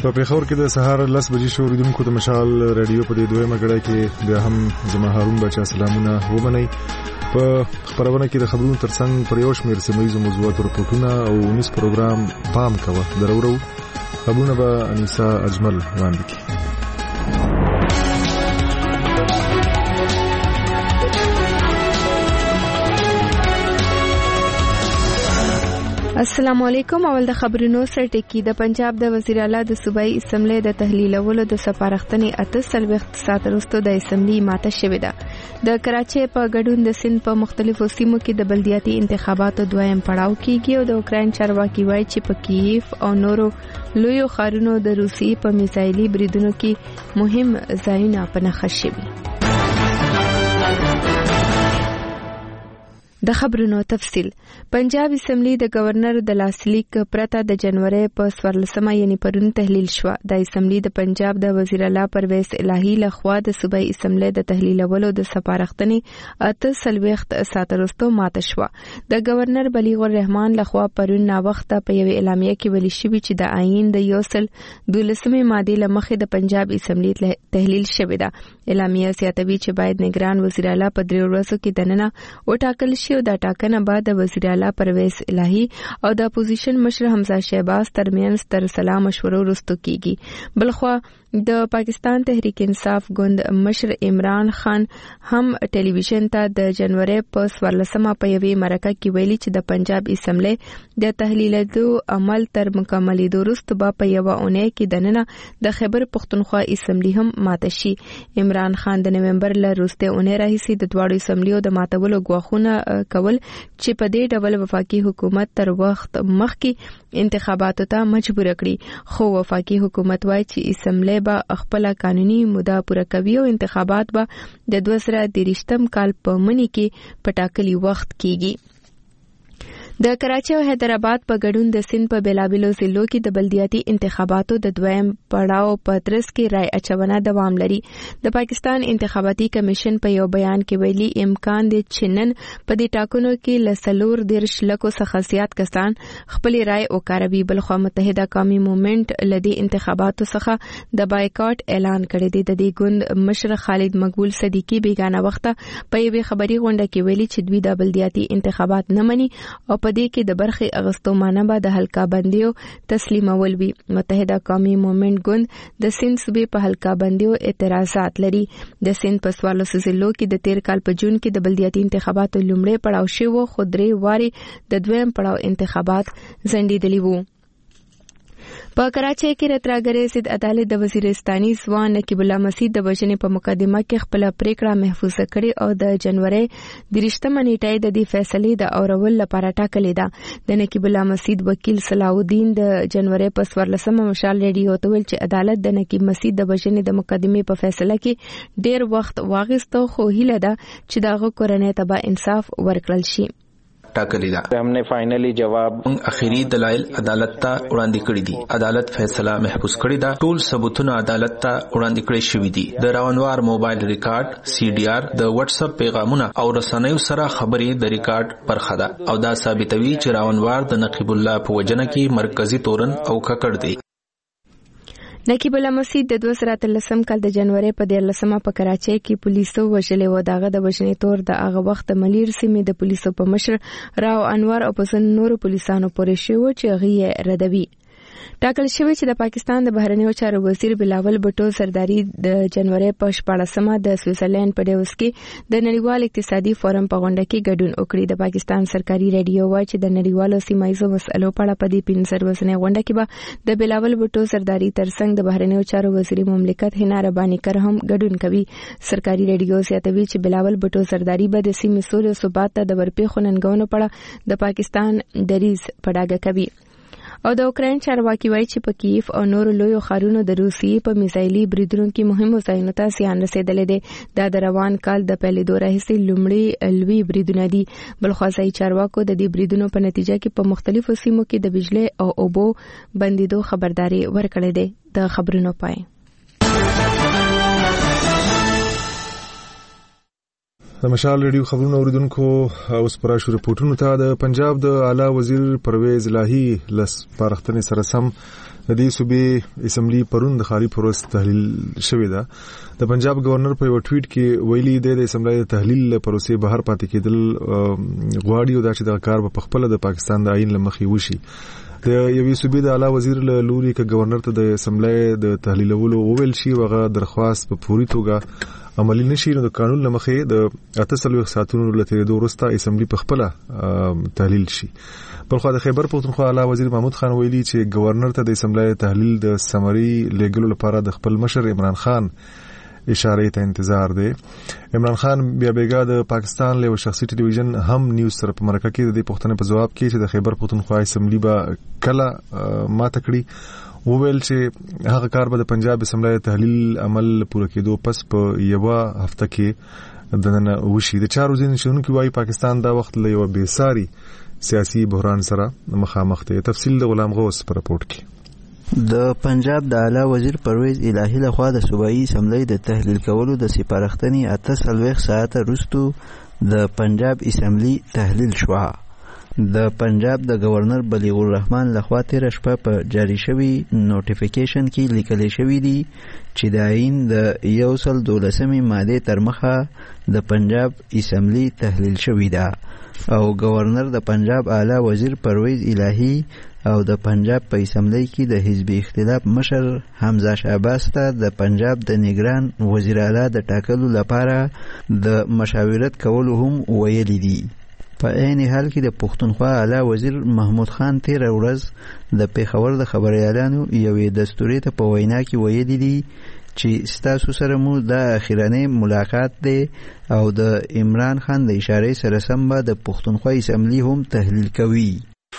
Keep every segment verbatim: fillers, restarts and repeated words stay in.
په پیښور کې د سهار لس بجې شو. اوریدونکو د مشال رادیو په دې دویمه غړې کې بیا هم زما هارون بچا سلامونه ومنئ. په خبرونه کې د خبرونو ترڅنګ پر یو شمېر سیمه‌یزو موضوعاتو رپورټونه او ونیس پروګرام پام کوه. درورو خبرونه به انیسا اجمل وړاندې کړي. السلام علیکم. اول د خبرونو سره ټکی. د پنجاب د وزیر اعلی د صوبایي اسمبلی د تحلیلولو د سپارښتنې اته څلوېښت ساعته وروسته د اسمبلی ماته شوې ده. د کراچۍ په ګډون د سند په مختلفو سیمو کې د بلدیاتي انتخاباتو دویم پړاو کیږي او د اوکراین چارواکي وایي چې په کیف او نورو لویو ښارونو د روسي په میزایلي بریدونو کې مهم ځایونه په نښه شوي. د خبرونو تفصیل. پنجاب اسمبلی د گورنر د لاسلیک پرته د جنوري په څوارلسمه یعنی پرون تحلیل شو. د اسمبلی د پنجاب د وزیر اعلی پرویز الهی لخوا د صوبایي اسمبلی د تحلیلولو د سپارښتنې اته څلوېښت ساعته وروسته ماته شو. د گورنر بلیغ الرحمن لخوا پرون نا وخت په یوه اعلامیه کې ویل شوی چې د آئین د یوسل دولسمې ماده لمخې د پنجاب اسمبلی تحلیل شوی ده. اعلامیه زیاتوي چې باید نگران وزیر اعلی په درې ورځو کې دننه وټاکل شي. د ټاکنه بعد د وزیر اعلی پرویز الهی او د اپوزیشن مشر حمزه شهباز ترمنځ تر سلا مشورو وروسته کیږي. بلخوا د پاکستان تحریک انصاف ګوند مشر عمران خان هم ټلویزیون ته د جنوري په څوارلسمه په یوې مرکه کې ویلي چې د پنجاب اسمبلی د تحلیلاتو عمل تر مکملېدو وروسته به په یوه اونۍ کې دننه د خیبر پختونخوا اسمبلی هم ماته شي. عمران خان د نومبر له وروستۍ اونۍ راهیسې د دواړو اسمبلیو د ماتولو غواخونه کول چې په دې ډول وفاقي حکومت تر وخت مخکې انتخاباتو ته مجبور کړي. خو وفاقي حکومت وایي چې اسمبلی به خپل قانوني موده پوره کوي او انتخابات به د دوه زره دېرشم کال په مني کې په ټاکلي وخت کیږي. د کراچۍ او حیدرآباد په ګډون د سند په بیلابیلو ضلعو کې د بلدیاتي انتخاباتو د دویم پړاو په ترڅ کې رای اچونه دوام لري. د پاکستان انتخاباتي کمیشن په یو بیان کې ویلي امکان دی چې نن په دې ټاکنو کې له څلور دېرش لکو څخه زیات کسان خپل رای وکاروي. بلخوا متحده قومي موومنټ له دې انتخاباتو څخه د بایکاټ اعلان کړی دی. د دې ګوند مشر خالد مقبول صدیقي بیگانه وخت په یوې خبري غونډه کې ویلي چې دوی د بلدیاتي انتخابات نه مني او په دې کې د برخې اغستو معنی به د حلقه بندیو تسلیمول وي. متحده قومي موومنټ ګوند د سند صوبې په حلقه بندیو اعتراضات لري. د سند په څوارلسو ضلعو کې د تیر کال په جون کې د بلدیاتي انتخاباتو لومړی پړاو شوی و خو درې واري د دویم پړاو انتخابات ځنډېدلي وو. په کراچۍ کې رتراګرې ضد عدالت د وزیرستاني ځوان نقیب الله مسعود د وژنې په مقدمه کې خپل پریکړه محفوظ کړې او د جنوري دېرشمه نیټه د دې فیصلې د اورول لپاره ټاکلې ده. د نقیب الله مسعود وکیل صلاح الدین د جنوري په څوارلسمه مشال رادیو ته ویل چې عدالت د نقیب مسعود د وژنې د مقدمې په فیصله کې ډېر وخت واغسته خو هیله ده چې دغه کورنۍ ته به انصاف ورکړل شي. ټاکلی دا همنے فائنلی جواب اخیری دلایل عدالت ته وړاندې کړی دي. عدالت فیصله محفوظ کړی دا. ټول ثبوتونه عدالت ته وړاندې کړی شوی دي. د راونوار موبایل ریکارډ سی ډي آر د واتس اپ پیغامونه او رسنیو سره خبرې د ریکارډ برخه ده او دا ثابتوي چې راونوار د نقیب الله په وجنه کې مرکزی تورن او ککړ دی. نقیب الله مسعود د دوه زره اتلسم کال د جنوري په دیارلسمه په کراچۍ کې پولیسو وژلې و. دغه د وژنې تور د هغه وخت ملیر سیمې د پولیسو په مشر راو انور او په ځینو نورو پولیسانو پورې شوی چې هغه یې ردوي. ټاکل شوی چې د پاکستان د بهرنیو چارو وزیر بلاول بټو سرداري د جنوري په شپاړسمه د سویټزرلند په ډیوس کې د نړیوال اقتصادي فورم په غونډه کې ګډون وکړي. د پاکستان سرکاري رادیو وایي چې د نړیوالو سیمایي مسلو په اړه په دې پنځه ورځې غونډه کې به د بلاول بټو سرداري ترڅنګ د بهرنیو چارو وزیر مملکت حنا رباني کر هم ګډون کوي. سرکاري رادیو زیاتوي چې بلاول بټو سرداري به د سیمې سولې او ثبات ته د ورپېښو ننګونو په اړه د پاکستان دریځ په ډاګه کوي. او د اوکراین چارواکي وایي چې په کیف او نورو لویو ښارونو د روسیې په میزایلي بریدونو کې مهمو ځایونو ته زیان رسېدلی دی. دا د روان کال د پیلېدو راهیسې لومړي لوی بریدونه دي. بلخوا ځایي چارواکو د دې بریدونو په نتیجه کې په مختلفو سیمو کې د بجلۍ او اوبو بندېدو خبرداري ورکړې ده. د خبرونو پای. د مشال ریډیو خبرونه اوریدونکو اوس پر شو رپورټونو ته. د پنجاب د اعلی وزیر پرویز الهی لس پارختنې سره سم د دې صوبې اسمبلی پرون د خاري پروس تحلیل شوې ده. د پنجاب گورنر په یو ټویټ کې ویلي دی د اسمبلی د تحلیل پروسې بهر پاتې کېدل غواړي او دا چې د کار په خپل د پاکستان د آئین لمخې وشي. د یوې صوبې د اعلی وزیر له لوري ک گورنر ته د اسمبلی د تحلیلولو وویل شي وغه درخواست په پوری توګه عملی نشي نو د قانون لمخې د اته څلوېښت ساعتونو لته د ورسته اسمبلی په خپل تحلیل شي. په خو د خیبر پختونخوا اعلی وزیر محمود خان ویلي چې گورنر ته د اسمبلی تحلیل د سمري لګلو لپاره د خپل مشر عمران خان اشاره ته انتظار دی. عمران خان بیا بیګا د پاکستان له شخصي ټلویزیون هم نیوز سره په مرکه کې د پښتنې په جواب کې چې د خیبر پختونخوا اسمبلی به کله ما تکړي وویل چې هغه کار به د پنجاب اسمبلی تحلیل عمل پوره کېدو پس په یو هفته کې دننه وشي. د چارو ځین شونکو وايي پاکستان دا وخت له یو بیساري سیاسي بحران سره مخامخ دی. تفصیل د غلام غوث په راپورټ کې. د پنجاب د اعلی وزیر پرویز الهی لخوا د صوبایي اسمبلی د تحلیل کولو د سپارښتنې اته څلوېښت ساعته وروسته د پنجاب اسمبلی تحلیل شوه. د پنجاب د گورنر بلیغ الرحمن لخوا تیره شپه په جاری شوي نوټیفیکیشن کې لیکل شوي دي چې د آئین د یو سل دولسمې مادې تر مخه د پنجاب اسمبلی تحلیل شوي ده او گورنر د پنجاب اعلی وزیر پرویز الهی او د پنجاب په اسمبلی کې د حزب اختلاف مشر حمزه شعباس ته د پنجاب د نگران وزیر اعلی د ټاکلو لپاره د مشاورت کولو هم ویلي دي. په عین حال کې د پښتونخوا اعلی وزیر محمود خان تیره ورځ د پیښور د خبریالانو یوې دستوري ته په وینا کې ویلي دي چې ستاسو سره مو دا اخیرنی ملاقات دی او د عمران خان د اشارې سره سم به د پښتونخوا اسمبلی هم تحلیل کوي.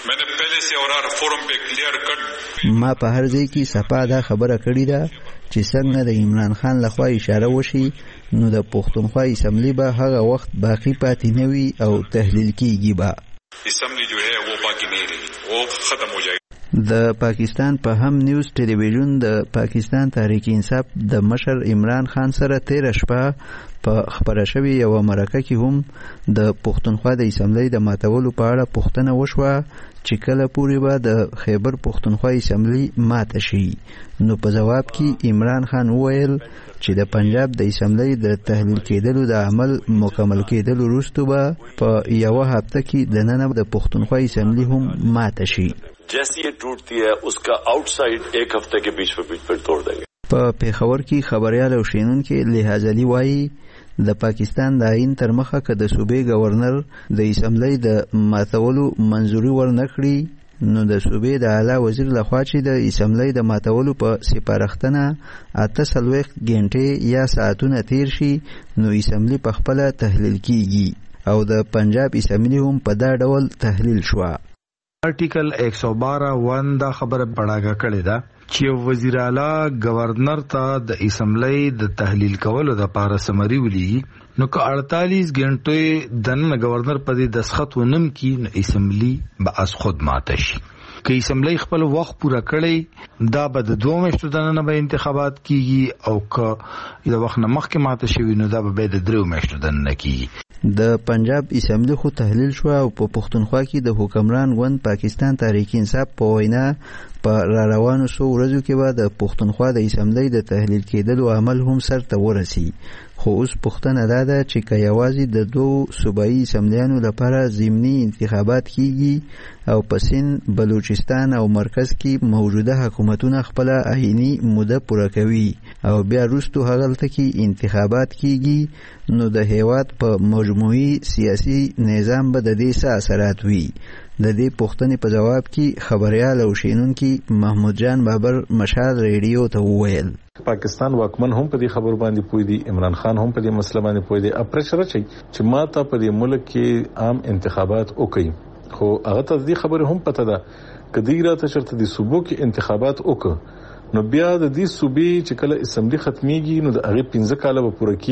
ما په هر ځای کې صفا دا خبره کړې ده چې څنګه د عمران خان لخوا اشاره وشي نو د پښتونخوا اسمبلی به هغه وخت باقی پاتې نه وي او تحلیل کیږي به. اسمبلی جو ہے وہ باقی نہیں رہی وہ ختم ہو جائے. د پاکستان په هم نیوز ټلویزیون د پاکستان تحریک انصاف د مشر عمران خان سره تیره شپه په خبره شوې یوه مرکه کې هم د پښتونخوا د اسمبلی د ماتولو په اړه پوښتنه وشوه چې کله پورې به د خیبر پښتونخوا اسمبلی ماته شي. نو په جواب کې عمران خان وویل چې د پنجاب د اسمبلی د تحلیل کېدلو د عمل مکمل کېدلو وروسته به په یوه هفته کې دننه د پښتونخوا اسمبلی هم ماته شي. جیسی یہ ٹوٹتی ہے اس کا آؤٹ سائڈ ایک ہفتے کے بیچ پہ پھر توڑ دیں گے. په پیښور کې خبريال او شینونکي لحاظ علي وایي د پاکستان د آئین تر مخه که د صوبې گورنر د اسمبلی د ماتولو منظوري ورنکړي نو د صوبې د اعلی وزیر لخوا چې د اسمبلی د ماتولو په سپارښتنه اته څلوېښت غنټې یا ساعتونه تیر شي نو اسمبلی په خپله تحلیل کیږي او د پنجاب اسمبلی هم په دا ډول تحلیل شوه. آرټیکل ایک سو بارہ ون دا خبره بڑاګه کړې ده چې وزیر اعلی گورنر ته د اسمبلی د تحلیل کولو د پاره سمری ولي نو که اړتالیس غنټې دنه گورنر په دې دسخط ونم کی نو اسمبلی به از خود ماته شي. که اسمبلی خپل وخت پوره کړي دا به د دوه میاشتو دنه به انتخابات کیږي او که د وخت نه مخکې ماته شوي نو دا به د دریو میاشتو دنه کیږي. د پنجاب اسمبلی خو تحلیل شو او په پښتونخوا کې د حکمران ګوند پاکستان تحریک انصاف په وینا په را روانو سو ورځو کې به د پښتونخوا د اسمبلی د تحلیل کېدلو عمل هم سرته ورسي. خو اوس پوښتنه دا ده چې که یوازې د دوو صوبایي اسمبلیانو لپاره ضمني انتخابات کیږي او په سند بلوچستان او مرکز کې موجوده حکومتونه خپله آئیني موده پوره کوي او بیا وروستو هغلته کې انتخابات کیږي نو د هیواد په مجموعي سیاسي نظام به د دې څه اثرات وي. د دې پوښتنې په جواب کې خبریال او شینونکي محمود جان بابر مشال ریډیو ته وویل پاکستان واکمن هم په دې خبر باندې پوي دي، عمران خان هم په دې مسله باندې پوي دي. اپریشر چي چې ما ته په دې ملک کې عام انتخابات وکړي خو هغه ته دې خبره هم پته ده کدی راته چرته د صوبو کې انتخابات وکړي نو بیا د دې صوبې چې کله اسمبلی ختميږي نو د هغه پنځه کاله به پوره کیږي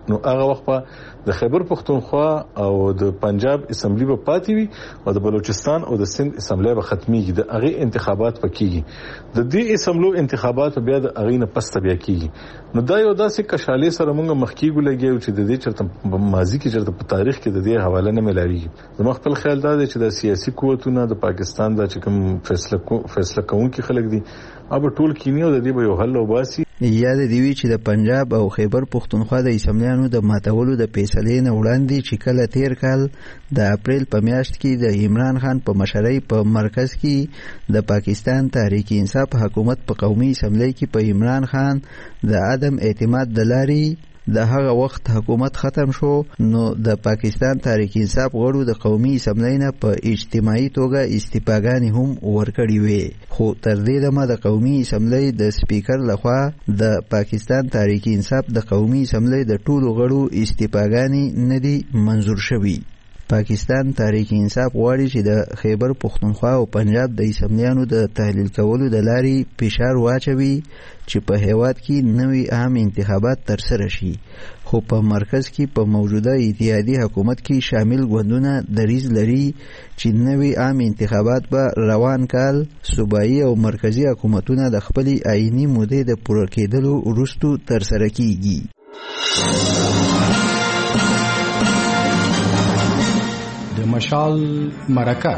نو هغه وخت په د خیبر پختونخوا او د پنجاب اسمبلی په پاتې وي او د بلوچستان او د سند اسمبلی به ختميږي د هغه انتخابات پکېږي د دې اسمبلو انتخابات بیا د هغه نه پسته بیا کیږي نو دا یو داسې کشالې سره موږ مخکېګو لګیو چې د دې چرته په ماضي کې چرته په تاریخ کې د دې حواله نه ملاويږي زما خپل خیال دا دی چې د سیاسي قوتونو د پاکستان د چې کوم فیصله کو فیصله کوونکي خلک دي اب ټول کینیو د دې به یو حل وباسي یاد دی وی چې د پنجاب او خیبر پختونخوا د اسمبلیانو د ماتولو د فیصلې نه وړاندې چې کله تیر کال د اپریل په میاشت کې د عمران خان په مشرۍ په مرکز کې د پاکستان تحریک انصاف حکومت په قومي اسمبلی کې په عمران خان د عدم اعتماد د لارې د هغه وخت حکومت ختم شو نو د پاکستان تحریک انصاف غړو د قومي اسمبلی نه په اجتماعي توګه استعفاګانې هم ورکړې وې خو تر دې دمه د قومي اسمبلی د سپیکر لخوا د پاکستان تحریک انصاف د قومي اسمبلی د ټولو غړو استعفاګانې نه دي منظور شوي پاکستان تحریک انصاف غواړي چې د خیبر پختونخوا او پنجاب د اسمبلیانو د تحلیل کولو د لارې فشار واچوي چې په هیواد کې نوي عام انتخابات ترسره شي خو په مرکز کې په موجوده اتحادي حکومت کې شامل ګوندونه دریځ لري چې نوي عام انتخابات به روان کال صوبایي او مرکزی حکومتونه د خپلې آئینی مودې د پوره کېدلو وروسته ترسره کیږي. د مشال مرکه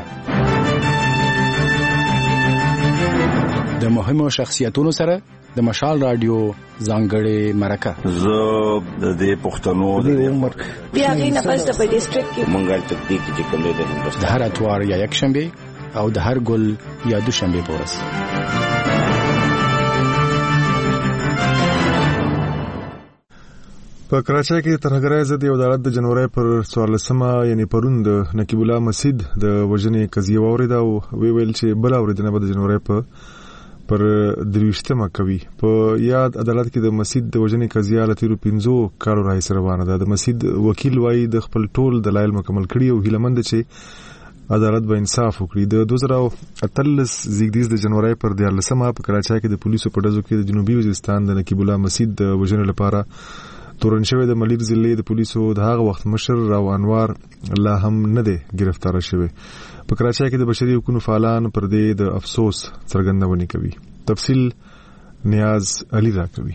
د مهمو شخصیتونو سره د مشال رادیو ځانګړې مرکه زه د دې پښتنو د عمر بیا غي نفس د په ډیسټریکټ کې مونږه تدقیق چې کوم د هندوستان د هر اتوار یا یک شنبه او د هر ګل یا دو شنبه پورس په کراچۍ کې ترهګرۍ ضد یو عدالت د جنوري پر څوارلسمه یعنی پرون د نقیب الله مسجد د وژنې قضیه واوریده او وی ویل چې بل اوریدنه به د جنوري په پر درويشتمه کوي په یاد عدالت کې د مسجد د وژنې قضیه لتیرو پنځو کالو راځي روانه ده د مسجد وکیل وایي د خپل ټول دلایل مکمل کړي او هیلمند چې عدالت به انصاف وکړي د دوه زره اتلس زیږدیز د جنوري پر دیارلسمه په کراچۍ کې د پولیسو په ډزو کې د جنوبي وزیرستان د نقیب الله مسجد د وژنې لپاره تورن شوی د ملیر ضلع د پولیسو د هغه وخت مشر راو انوار لا هم نه دی گرفتار شوی په کراچۍ کې د بشري حقوقو فعالان پر دې د افسوس څرګندونه کوي تفصیل نیاز علی را کوي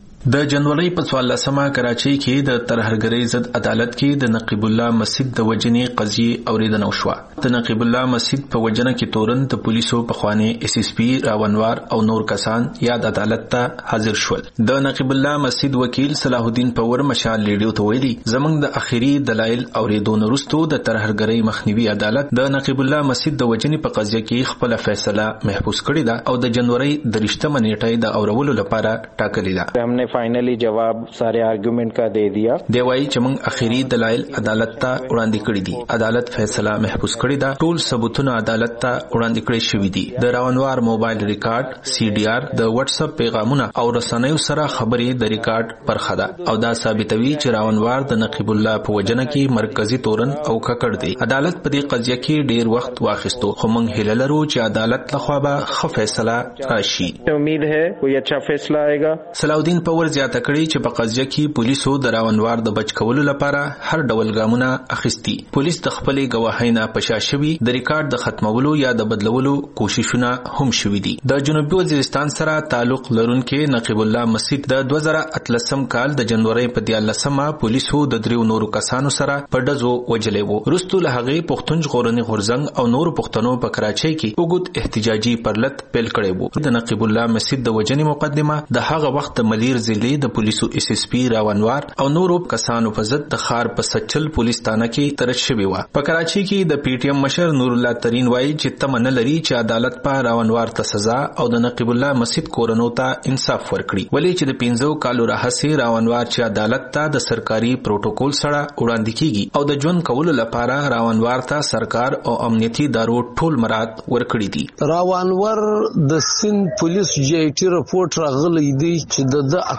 د جنوري په څوارلسمه کراچۍ کې د ترهګرۍ ضد عدالت کې د نقیب الله مسجد د وژنې قضیه اوریدنه وشوه د نقیب الله مسجد په وژنه کې تورن د پولیسو په خواني اس اس پی راونوار او نور کسان یاد عدالت ته حاضر شول د نقیب الله مسجد وکیل صلاح الدین پور مشال لیډیو ته ویلي زمنګ د اخیری دلایل اوریدون وروسته د ترهګرۍ مخنیوي عدالت د نقیب الله مسجد د وژنې په قضیه کې خپل فیصله محفوظ کړی ده او د جنوري د رښتمه نیټه د اورولو لپاره ټاکلې ده फाइनली जवाब सारे आर्गुमेंट का दे दिया دی وایي چې موږ اخیری دلایل عدالت ته وړاندې کړي دي عدالت فیصله محفوظ کړی ده ټول ثبوتونه عدالت ته وړاندې کړي شوي دي د راونوار موبایل ریکارډ سی ډي آر د واتس اپ پیغامونه او رسنیو سره خبرې د ریکارډ برخه ده او دا ثابتوي چې راونوار د نقیب الله په وجنه کې مرکزی تورن او ککړ دی عدالت په دې قضیه کې ډیر وخت واخیستو خو موږ هیله لرو چې عدالت لخوا به ښه فیصله راشي امید ہے کوئی اچھا فیصلہ آئے گا صلاح الدین پور زیاته کړی چې په قضیه کې پولیسو د راونوار د بچ کولو لپاره هر ډول ګامونه اخیستي پولیس د خپلې ګواهۍ نه پشا شوي د ریکارډ د ختمولو یا د بدلولو کوششونه هم شوي دي د جنوبي وزیرستان سره تعلق لرونکي نقیب الله مسجد د دوه زره اتلسم کال د جنوري په دیارلسمه پولیسو د دریو نورو کسانو سره په ډزو وجلې وو وروسته له هغې پښتون ژغورنې غورځنګ او نورو پښتنو په کراچۍ کې اوږد احتجاجي پرلط پیل کړی وو د نقیب الله مسجد د وجنې مقدمه د هغه وخت د ملیر ضلع د پولیسو اس اس پی راونوار او نورو کسانو په ضد د خار په سچل پولیس تانه کې ترش شوی و په کراچۍ کې د پی ټی ایم مشر نور الله ترین وایي چې تمنه لري چې عدالت په راونوار ته سزا او د نقیب الله مسجد کورنو ته انصاف ورکړي ولی چې د پنځو کالو راهسي راونوار چې عدالت ته د سرکاري پروتوکول سره وړاندې کیږي او د ژوند کولو لپاره راونوار ته سرکار او امنیتي دارو ټول مراد ورکړي دي راونوار د سند پولیس جی ای ټی رپورت راغلی دی چې د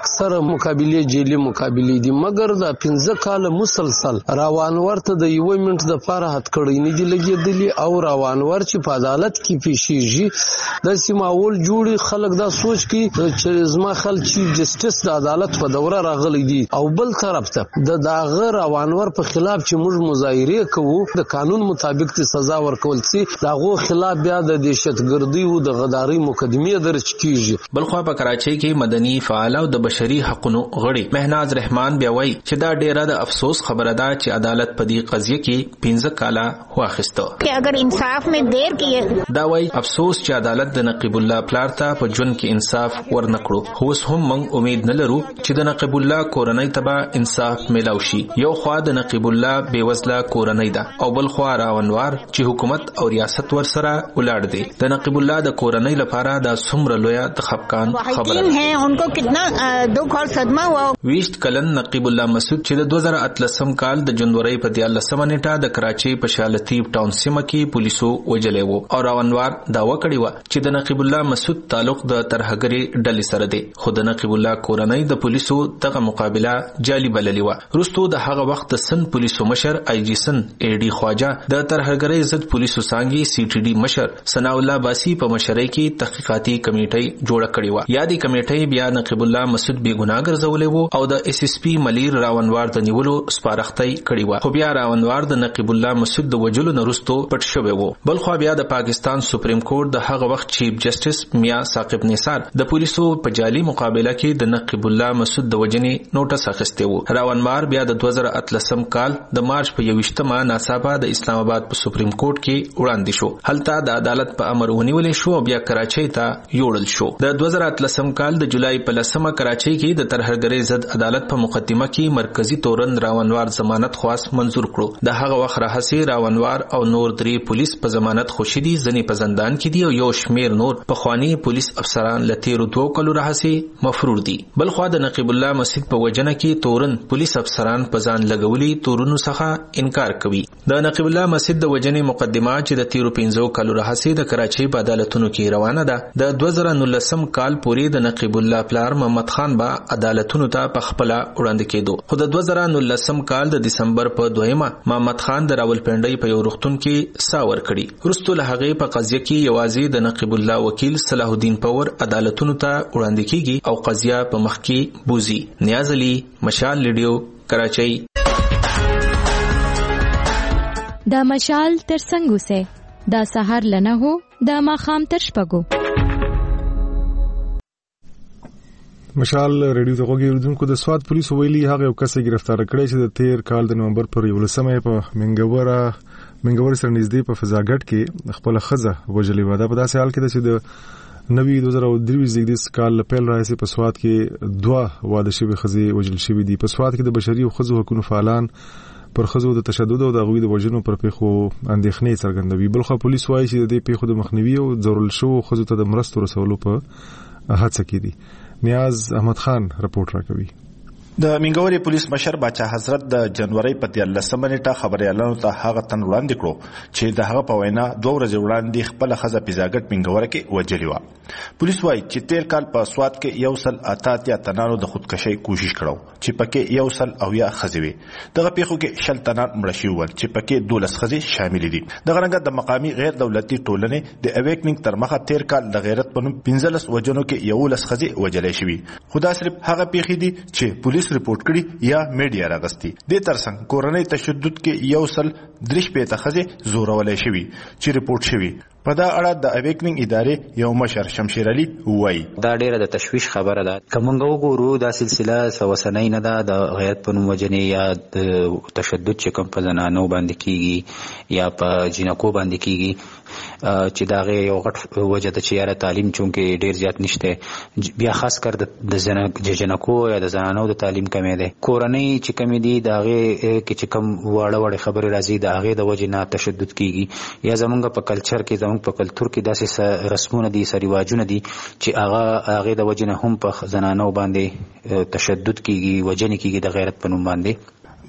اکثر مقابله جیلی مقابله دي مګر د پنځه کال مسلسل راوانور ته د یو منټ د فار هات کړی نه دي لګیدلی او راوانور چې په عدالت کې پیشیږي د سیماول جوړي خلک دا سوچ کی چې زما خل چیف جسټس د عدالت په دوره راغلی دي او بل طرف ته د داغه راوانور په خلاف چې موږ مظاهره کوو د قانون مطابق ته سزا ورکول سي داغه خلاف بیا د دهشتګردي او د غداري مقدمه درج کیږي. بلخو په کراچۍ کې مدني فعال او د بشري حقوقو غړي مهناز رحمان بیا وایي چې دا ډیره د افسوس خبره ده چې عدالت په دې قضیه کې پنځه کاله واخیسته چې اگر انصاف میں دیر کیه دا وایي افسوس چې عدالت د نقیب الله پلار ته په جون کې انصاف ورنکړو. خو هم موږ امید نه لرو چې د نقیب الله کورنۍ ته انصاف ملاو شي. یو خوا د نقیب الله بیوزله کورنۍ ده او بل خوا راونوار چې حکومت او ریاست ورسره ولاړ دي. د نقیب الله د کورنۍ لپاره دا څومره لوی د خفقان خبره ده. انکو کتنا دکھ اور صدمه ہوا. ویشت کلن نقیب الله مسعود چې د دوه زره اتلسم کال د جنوري په دیارلسمه نیټه د کراچۍ په شالطیب ټاون سیمه کې پولیسو وجلې وو او راونوار داوا کړی و چې د نقیب الله مسعود تعلق د ترهګری ډلې سره دی. خو د نقیب الله کورنۍ د پولیسو دغه مقابله جالي بللی و. رستو د هغه وخت سن پولیسو مشر آی جی سن ای ډی خواجه د ترهګری ضد پولیسو څنګه سی ټی ډی مشر ثنا الله باسی په مشرۍ کې تحقیقاتي کمیټه جوړه کړې و. یادی کمیټه بیا نقیب الله مسعود بی ګناه ګرځولې وو او د ایس ایس پی ملیر راونوار د نیولو سپارښتۍ کړې و. خو بیا راونوار د نقیب الله مسعود د وجلو نرستو پټ شوی وو. بل خو بیا د پاکستان سپریم کورټ د هغه وخت چیف جسټس میاں ثاقب نثار د پولیسو په جعلي مقابله کې د نقیب الله مسعود د وجنې نوټس اخیسته وو. راونوار بیا د دوه زره اتلسم کال د مارچ په یوویشتمه ناڅاپه د اسلام آباد په سپریم کورټ کې وړاندې شو. هلته د عدالت په امر ونیول شو او بیا کراچۍ ته یوړل شو. د دوه زره اتلسم کال د جولای په لسمه کراچۍ کې د ترهګری ضد عدالت په مقدمه کې مرکزی تورن راونوار ضمانت خواست منزور کړو. د هغه وخت راهسي راونوار او نور درې پولیس په ضمانت خوشی دي، ځنې په زندان کې دي او یو شمیر نور په خوانی پولیس افسران لتیرو دوه کلو راهسي مفرور دي. بل خو د نقیب الله مسعود په وجنه کې تورن پولیس افسران په ځان لګولي تورونو څخه انکار کوي. د نقیب الله مسعود د وجنې مقدمه چې د تیرو پنځو کلو راهسي د کراچۍ په عدالتونو کې روانه ده. د دوه زره نولسم کال پورې د نقیب الله پلار محمد خان با عدالتونو ته په خپل وړاندې کېدو. خو د دوه زره نولسم کال د دسمبر په دویمه محمد خان د راولپنډۍ په یو روغتون کې ساور کړي. وروسته له هغه په قضیه کې یوازې د نقیب الله وکیل صلاح الدین پور عدالتونو ته وړاندې کیږي او قضیه په مخ کې بوزي. نیاز علي، مشال ریډیو، کراچۍ. دا مشال تر څنګه سه دا سحر لنه هو دا ماخام تر شپګو. مشال ریډیو ته غوږی اردوونکو د سواد پولیسو ویلي هغه یو کس گرفتار کړی چې د تیر کال د نومبر پر یولسمه په منګوره منګور سره نږدې په فضاګټ کې خپل خزه وجلې و. دا په داسې حال کې ده چې د نوي دوه زره درې زیږدیز کال پیل راځي په سواد کې دوه واده شوی خزې وجل شوی دي. په سواد کې د بشري او خزو حقوقو فعالان پر خزو د تشدد او د غوی د وجنو پر پیښو اندېښنې څرګندوي. بلخو پولیس وایي چې د دې پیښو د مخنیوي او ضرورل شو خزو ته د مرستو رسولو په هڅه کې دي. نیاز احمد خان رپورټ راکوي. د منګوري پولیس مشر باچا حضرت د جنوري په دیارلسمه نیټه خبريالانو ته هغه تن وړاندې کړو چې د هغه په وینا دوه ورځې وړاندې خپل خزه پیزاګټ منګوره کې وجلی و. پولیس وايي چې تیر کال په سواد کې یو سل اتاتیا تنانو د خودکشي کوشش کړو چې پکې یو سل او یا خزوي. دغه پیښو کې شل تنان مړ شوي ول چې پکې دولس خزې شامل دي. دغه رنګ د مقامي غیر دولتي ټولنې د اویکنینګ تر مخه تیر کال د غیرت په نوم پنځلس وجنو کې یو لس خزې وجلې شوي. خدا صرف هغه پیښې دي چې پولیس ریپورت کړي یا میډیا راغستي. د ترڅنګ کورنۍ تشدد کې یو سل درش پېته خزې زورولې شوي چې ریپورت شوي. په دا اړه د اویکنینګ ادارې یو مشر شمشیر علي وایي دا ډیره د تشویش خبره ده. کومنګ وګورو دا سلسله سوسنۍ نه ده د غیرت په نوم وجنې یا د تشدد چې کوم په زنانو باندې کیږي یا په جنکو باندې کیږي چې دا غي یو غټ وجه ده چې یاره تعلیم چونکه ډیر زیات نشته بیا خاص کر د جنکو یا د زنانو د تعلیم کمی ده. کورنۍ چې کمی دي دا غي کې چې کوم واړه وړه خبره راځي دا غي د وجه نه تشدد کیږي یا زمونږ په کلچر کې په کلتور کې داسې رسمونه دي سریواجونه دي چې هغه هغه د وجنه هم په زنانو باندې تشدد کیږي وجنه کیږي د غیرت په نوم باندې.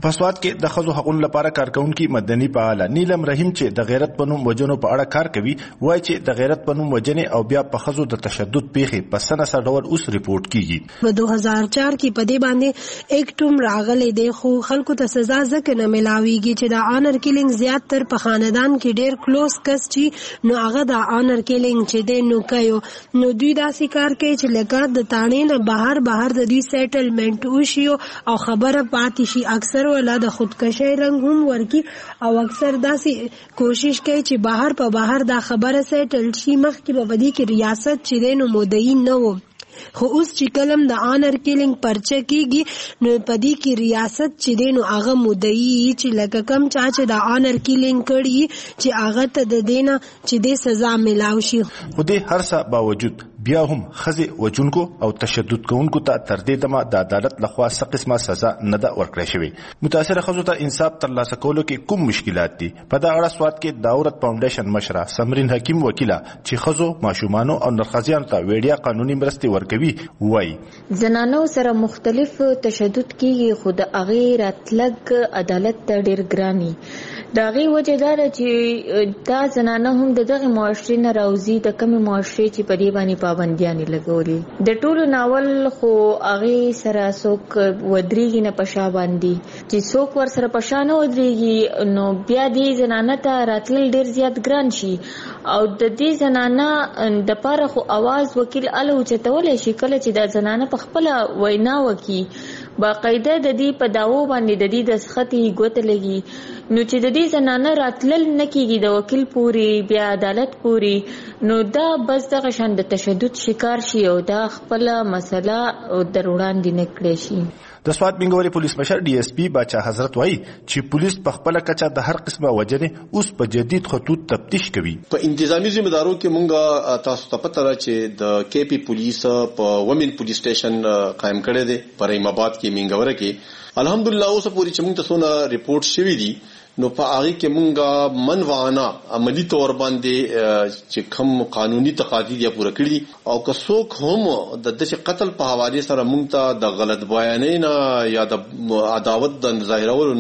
په سواد کې د خزو حقوقو لپاره کارکونکو مدني فعال نیلم رحیم چې د غیرت پنوم وجنو په اړه کار کوي وایي چې د غیرت پنوم وجنې او بیا په خزو د تشدد پیښې په سنسر ډول اوس ریپورت کیږي. په دو هزار چار کې په دې باندې ایک ټوم راغلی دی خو خلکو ته سزا ځکه نه ملاويږي چې د آنر کیلینګ زیات تر په خاندان کې ډیر کلوز کس چې نو هغه د آنر کیلینګ چې دی نو کوي نو دوی داسې کار کوي چې لکه د تانې نه بهر بهر د دوی سیټلمنٹ وشي او خبره پاتې شي. اکثر ولا د خودکشي رنګ هم ورکی او اکثر داسې کوشش کوي چې بهر په بهر دا خبره سیټل شي مخکې په بدی کې ریاست چې دی نو مدعي نه و خو اوس چې کلم د آنر کیلینګ پرچه کیږي نو پدې کې ریاست چې دی نو هغه مدعي چې لکه کم چا چې د آنر کیلینګ کړي چې هغه ته د دینه چې د سزا ملاوي شي. خو دې هر څه باوجود بیا هم خزي وجونکو او تشدد کوونکو ته تر دې دمه د عدالت لخوا څه قسمه سزا نه ده ورکړې شوې. متاثره خزو ته انصاف ترلاسه کولو کې کوم مشکلات دي؟ په دا اړه سواد کې داورت فاونډیشن مشره سمرین حکیم وکیله چې خزو ماشومانو او نرخزیانو ته وړیا قانوني مرستې ورکوي وایي زنانو سره مختلف تشدد کیږي خو د هغې راتلګ عدالت ته ډېر ګراني. د هغې وجه دا ده چې دا زنانه هم د دغې معاشرې نه راوځي د کمې معاشرې چې په دې باندې پابندیانې لګولي. د ټولو ناول خو هغې سره څوک ودرېږي نه په شا باندې چې څوک ور سره په شا نه ودرېږي نو بیا دې زنانه ته راتلل ډېر زیات ګران شي او د دې زنانه د پاره خو اواز وکیل اله اوچتولی شي کله چې د زنانه په خپله وینا وکي باقاعده د دې په دعوو باندې د دې دستخطې ګوته لګي نو چې د دې زنانه راتلل نه کیږي د وکیل پورې بیا عدالت پورې نو دا بس دغه شان د تشدد شکار شي او دا خپله مسله در وړاندې نه کړی شي. د سوات بنګوري پولیس مشر ډي اس پی باچا حضرت وایي چې پولیس په خپل کچه د هر قسمه وجنې اوس په جدید خطوط تفتیش کوي. په انتظامی ذمہ دارو کې مونږه تاسو ته پته را چې د کې پی پولیس په ومن پولیس سټیشن قائم کړی دی په رحیم آباد کې منګوره کې. الحمدلله اوس پوری چې مونږ ته څونه ریپورت شوی دي نو په هغه کې مونږه منوعانه عملی تور باندې چې کوم قانوني تقاضی دی پوره کړی او که څوک هم د دې قتل په حواله سره مونږ ته د غلط بیانې نه یا د عداوت د ظاهرولو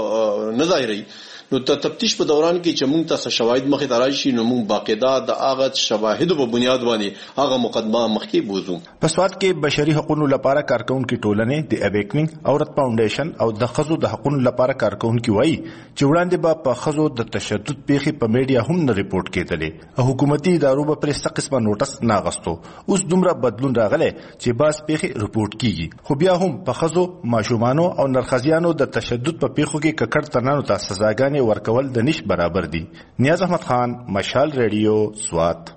نه نه ظاهري نو ته تفتیش په دوران کې چې مونږ ته شواهد مخې ته راشي نو مونږ باقاعده د هغه شواهدو په بنیاد باندې هغه مقدمه مخکې بوزو. په سواد کې بشري حقوقو لپاره کارکونکو ټولنې د اویکنینګ اورت فاونډیشن او د خزو د حقوقو لپاره کارکونکو وایي چې وړاندې به په خزو د تشدد پیښې په میډیا هم نه ریپورت کېدلې او حکومتي ادارو به پرې څه قسمه نوټس نه اغوستو. اوس دومره بدلون راغلی چې باز پیښې ریپورت کیږي خو بیا هم په خزو ماشومانو او نرخزیانو د تشدد په پیښو کې ککړ ترنانو ته سزاګانې ورکول د نش برابر دي. نیاز احمد خان، مشال ریډیو، سوات.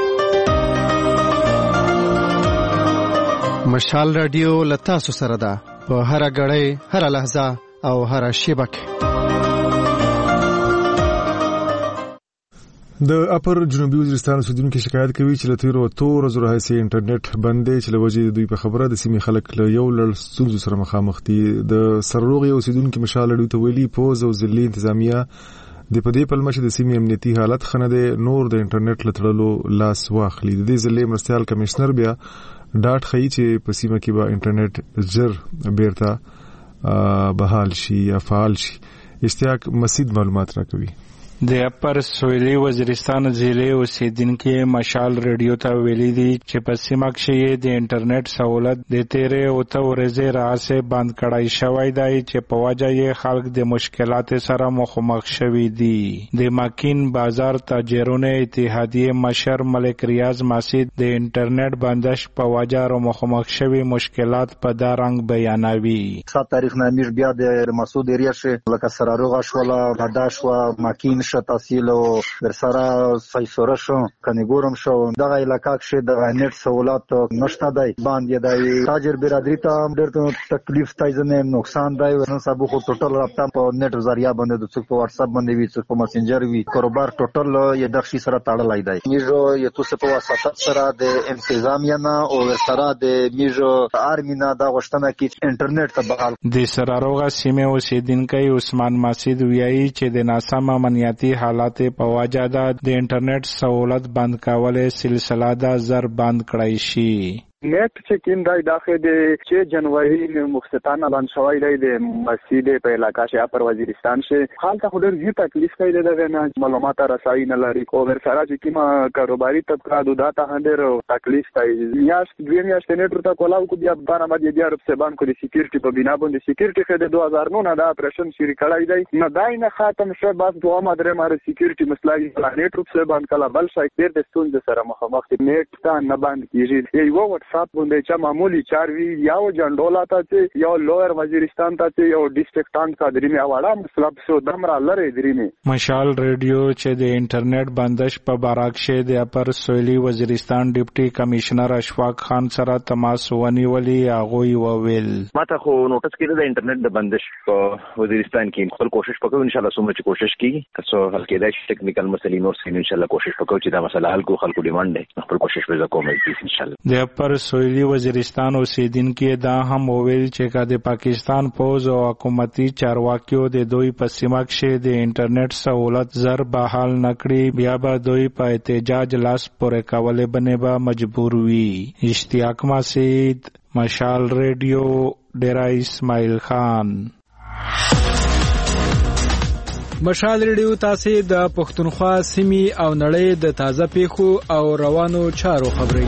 مشال ریډیو لتا سو سره ده په هر غړې هر لحظه او هر شیبه کې. د اپر جنوبي وزیرستان اوسیدونکو شکایت کوي چې له تیرو اتو ورځو راهیسې انټرنیټ بند دی چې له وجې دوی په خبره د سیمې خلک له یو لړ ستونزو سره مخامخ دي. د سرروغې اوسیدونکو مشال ریډیو ته ویلي پوز او ضلعي انتظامیه د په دې پلمه چې د سیمې امنیتي حالت ښه نه دی نور د انټرنیټ له تړلو لاس واخلي. د دې ضلعي مرستیال کمشنر بیا ډاټ ښیي چې په سیمه کې به انټرنیټ ژر بیرته بحال شي یا فعال شي. اشتیاق مسید معلومات راکوي. د اپر سویلي وزیرستان ضلع اوسیدونکو مشال ریډیو ته ویلي دي چې په سیمه کې د انټرنیټ سہولت د تیرې او ته ورځې راځي بند کړای شوی دی چې په وجه یې خلک د مشکلات سره مخامخ شوي دي. د ماکین بازار تاجرونو اتحادیه مشر ملک ریاض مسید د انټرنیټ بندش په وجه را مخامخ شوي مشکلات په دا رنګ بیانوي. سات تاریخ نامیر بیا د مسعود ایریا شه لکه سراروغه شولا برداشت و ماکین تحصیل او ورسره سایسوره شو کنيګورم شو دغه علاقہ کې د نت سہولت نشته دی باندې دی تاجر برادری ته ډېر تکلیف تایزنه نقصان دی ورن سبو خو ټوټل رابطه په نت ذریعہ باندې د څوک په واتس اپ باندې وي څوک په مسنجر وي کاروبار ټوټل یې د شي سره تړلای دی. میجو یې توسه په واسطه سره د انتظامیه نه او ورسره د میجو ارمینا د غشتنه کې انټرنیټ ته بحال د سراروغه سیمه اوسیدونکو عثمان مسید ویایي چې د ناسم امنیتي حالات په وجه د انټرنیټ سہولت بند کولو سلسله د زر بند کړای شي. نیټ چې کیم دای داخه د چې جنوري مخستانه باندې شوی دی د مسجد په علاقہ شیا پر وزیرستان شه حال ته خودر هی تکلیف کوي د نه معلومات رسای نه لري او ور سره چې کیما کاروباري طبقه د داتا هندر تکلیف کوي یاش دوی میاشت نیټ ته کولاو کو بیا بارا باندې بیا رب سبان کو د سکیورټي په بنا باندې سکیورټي خې د دوه هزار نو نه دا اپریشن شری کړای دی نه دای نه خاتم شه بس دوه مادره ماره سکیورټي مسلای پلانټ رب سبان کلا بل شای پیر د ستون د سره مخامخ نیټ ته نه باندې کیږي یو واتس اپ باندې چې معمولی چاروي یاو جنډولا ته چې یو لویر وزیرستان ته چې یو ډیسټریکټان کا درې می اواړه مطلب سو دمرا لره درې می مشال ریډیو چې د انټرنیټ بندش په باراکشه د اپر سویلی وزیرستان ډیپټي کمشنر اشفاق خان سره تماس ونیولي هغه وویل ماته خو نوټس کړی د انټرنیټ د بندش په وزیرستان کې خپل کوشش وکړو ان شاء الله سمره کوشش کیږي که څو حل کېدای شي ټیکنیکل مسلې نور سین ان شاء الله کوشش وکړو چې دا مسله حل کو خلکو ډیماند دی خپل کوشش به کوم ان شاء الله د اپر سویلی وزیرستان اوسیدونکو دا هم وویل چې کا د پاکستان فوج او حکومتي چارواکیو د دوی په سیمه کې د انټرنیټ سہولت زر بحال نکړي بیا به دوی په احتجاج لاس پورې کولې بنې به مجبور وي. اشتیاق مسعود، مشال ریډیو، ډیرا اسماعیل خان. مشال ریډیو تاسو د پښتونخوا سیمې او نړۍ د تازه پیښو او روانو چارو خبري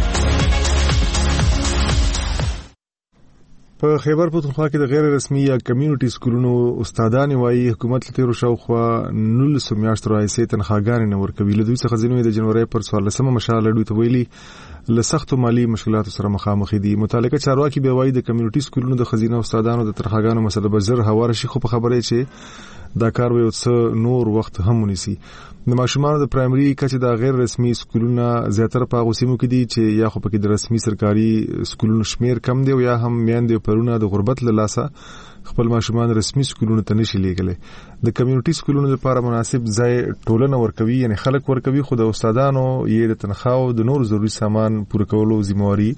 په خیبر پختونخوا کې د غیر رسمي یا کمیونټي سکولونو استادان وايي حکومت له تیر شاوخوا نولس میاشتو راځي تنخواګانې نه ورکوي. له دوی څخه ځینې د جنوري پر څوارلسمه مشال ریډیو ته ویلي له سختو مالی مشکلاتو سره مخامخ دي. متعلقه چارواکي به وايي د کمیونټي سکولونو د خزینه استادانو د تنخواګانو مسله به زر هوار شي، خو په خبره چې دا کار به څه نور وخت هم ونیسي. د ماشومانو د پرایمري کچې د غیر رسمي سکولونو زیاتره په غوسیمو کې دي چې یا خو پکې د رسمي سرکاري سکولونو شمیر کم دی او یا هم میاندې پرونه د غربت له لاسه خپل ماشومان رسمي سکولونو ته نشي لیږلی. د کمیونټي سکولونو لپاره مناسب ځای ټولنه ورکوي، یعنی خلک ورکوي، خو د استادانو یې د تنخواو د نور ضروري سامان پوره کولو ذمہواری